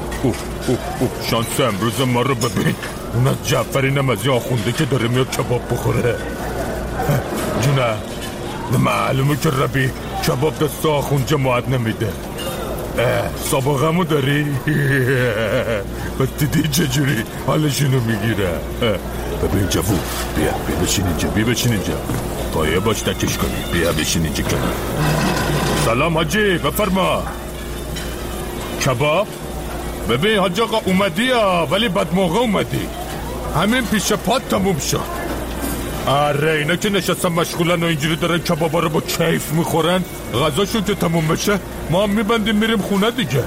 شانس امروز ما رو ببین. اون از جعفری نمازی آخونده که داره میاد کباب بخوره. جونه معلومه که ربی کباب دست آخون جماعت نمیده. سابقه مو داری؟ بس دیدی چجوری حالشونو میگیره. ببین جوون بیا بشین اینجا. پایه باش تکش کنی. بیا بشین اینجا کنار. سلام حاجی، بفرما. کباب؟ ببین حاج آقا اومدی ولی بد موقع اومدی. همین پیش پات تموم شد. آره اینا که نشستن مشغولن و اینجوری دارن کبابا رو با کیف میخورن، غذاشون که تموم بشه ما هم میبندیم میریم خونه دیگه.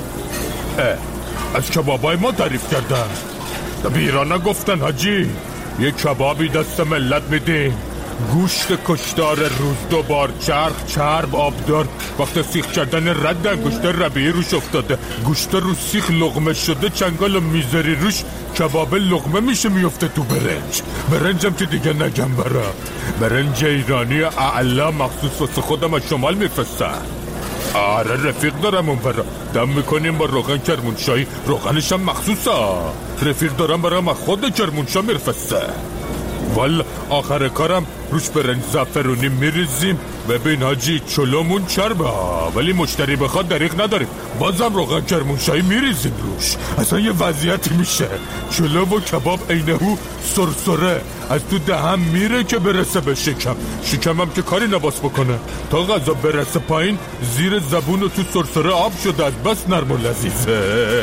از کبابای ما تعریف کردن. به ایران نگفتن حاجی یه کبابی دست ملت میدیم، گوشت کشتار روز 2 بار چرب آبدار، وقت سیخ کردن ردن گوشت ربیعی روش افتاده، گوشت رو سیخ لقمه شده چنگال میذاری روش، کباب لقمه میشه میفته تو برنجم که دیگه نگم برا. برنج ایرانی اعلا مخصوص واسه خودم از شمال میفرستن. آره رفیق دارم اون برا دم میکنیم با روغن کرمانشاهی، روغنش هم مخصوصه. رفیق دارم برام از خود کرمانشاه میفرسته. والا آخر کارم روش برنج زعفرونی میریزیم. ببین حاجی چلومون چربه ولی مشتری بخواد دریغ نداریم، بازم روغن کرمانشاهی میریزیم روش. اصلا یه وضعیتی میشه چلو و کباب عینهو سرسره از تو دهم میره که برسه به شکمم که کاری نباس بکنه. تا غذا برسه پایین زیر زبون و تو سرسره آب شده از بس نرم و لذیذه.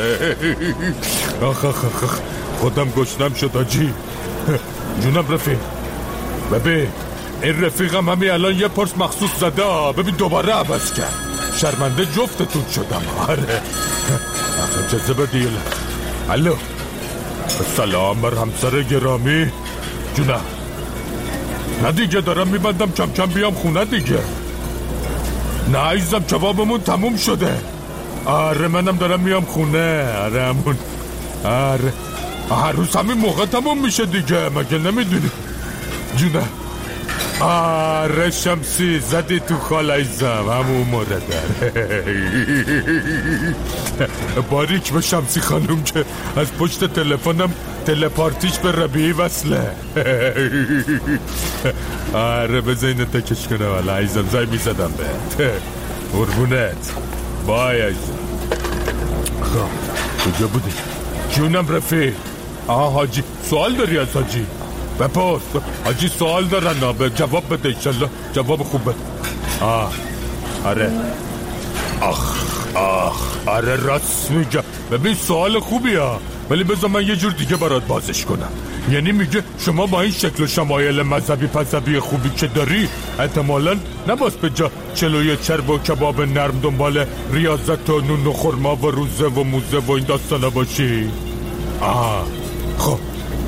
آخ خودم گشنم شد حاجی. جونم رفیق. ببین این رفیقم همین الان یه پرس مخصوص زده، ببین دوباره عوض کرد. شرمنده جفتتون شدم. آره اجازه بدی. الو سلام بر همسر گرامی. جونم نه دیگه دارم میبندم کم کم بیام خونه دیگه. نه عزیزم کبابمون تموم شده. آره منم دارم میام خونه. آره همون آره هر روز همین موقع تموم میشه دیگه، مگه نمیدونی؟ جونه آره شمسی زدی تو خال عزیزم، همون مورد. باریک به شمسی خانم که از پشت تلفنم تلپارتیش به ربیعی وصله. آره بذارین تکش کنه والا عزیزم، زای میزدم به قربونت. بای عزیزم. خب کجا بودی؟ جونم رفیق. حاجی سوال داری از حاجی؟ بپرس حاجی سوال دارن به جواب بده انشالله جواب خوبه. آره آره راست میگه. ببین سوال خوبیه ولی بذار من یه جور دیگه برات بازش کنم. یعنی میگه شما با این شکل و شمایل مذهبی پذبی خوبی که داری احتمالاً نباس به جا چلوی چرب و کباب نرم دنبال ریاضت و نون و خرما و روزه و موزه و این داستانا باشی. خب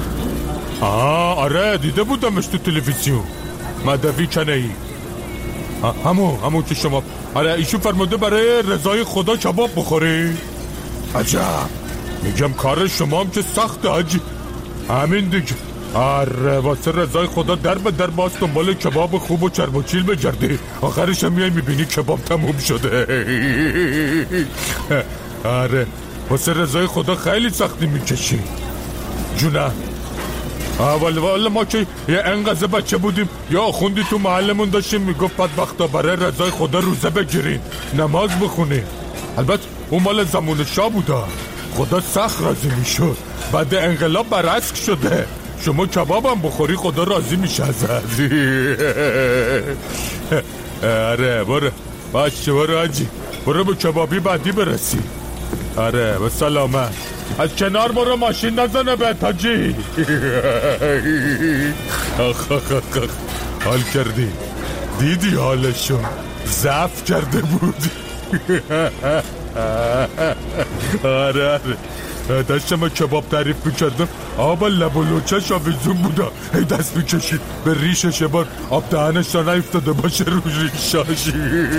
آره دیده بودمش تو تلویزیون. مدوی کنه ای همون که شما آره ایشون فرموده برای رضای خدا کباب بخوری. عجب میگم کار شما هم که سخته حاجی. همین دیگه آره واسه رضای خدا در به در باز دنبال کباب خوب و چرب و چیل بگردی، آخرش هم میای میبینی کباب تموم شده. آره واسه رضای خدا خیلی سختی میکشی. جونه والا ما که یه انقدر بچه بودیم یا خوندی تو محلمون داشتیم میگفت بدبختا برای رضای خدا روزه بگیرین نماز بخونین. البته اون مال زمان شاه بوده، خدا سخت راضی میشد. بعد انقلاب برعکس شده، شما کبابم بخوری خدا راضی میشه ازت. آره برو باشه برو حاجی، برو به کبابی بعدی برسی. آره به سلامت. از کنار برو ماشین نزنه بهت حاجی. حال کردی؟ دیدی حالشو ضعف کرده بود. آره داشتم کباب تعریف میکردم، آب لب و لوچش آویزون بودا، هی دست میکشید به ریشش بار آب دهنش را نیفتاده باشه رو ریشاش.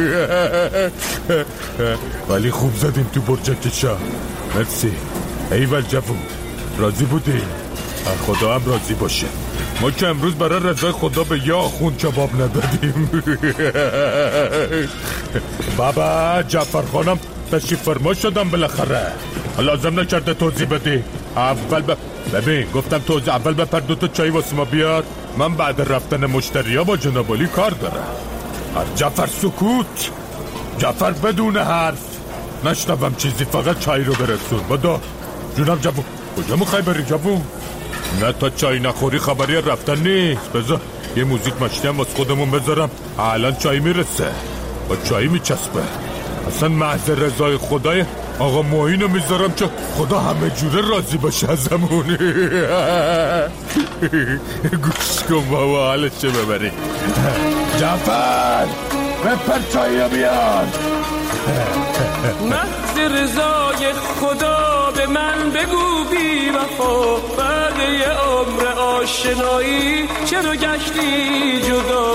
ولی خوب زدیم تو برجک شاه. مرسی ایول جوون، راضی بودی؟ خدا هم راضی باشه. ما که امروز برای رضای خدا به یه آخون کباب ندادیم. بابا جعفر خانم تشریف فرما شدم بالاخره، لازم نکرده توضیح بدی. اول ببین گفتم توضیح اول بپر 2 تا چای واسه ما بیار، من بعد رفتن مشتریا با جناب علی کار دارم. جعفر سکوت، جعفر بدون حرف، نشنوم چیزی، فقط چای رو برسون. بدا جونم جوون، کجا میخوای بری جوون؟ نه تا چای نخوری خبری رفتن نیست. بذار یه موزیک ماشینم واسه خودمون بذارم، الان چای میرسه، با چای میچسبه. اصلا محض رضای خدای آقا معینو میذارم که خدا همه جوره راضی باشه ازمون. گوش کن بابا، حالش چه ببری. جعفر بپر چایی بیان. محض رضای خدا به من بگو بی وفا، بعد یه عمر آشنایی چرا گشتی جدا.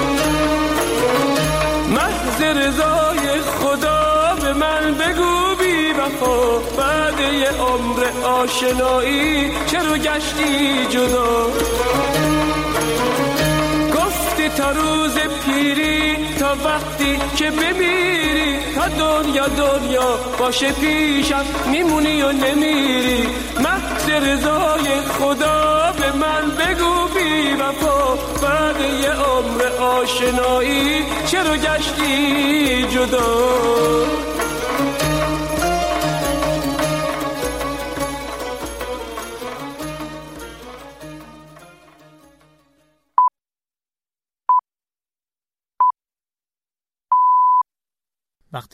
محض رضای خدا به من بگو بی وفا، بعد یه عمر آشنایی چرا گشتی جدا. گفتی تا روز پیری، تا وقتی که بمیری، تا دنیا باشه پیشم میمونی و نمیری. محض رضای خدا به من بگو بی وفا، بعد یه عمر آشنایی چرا گشتی جدا.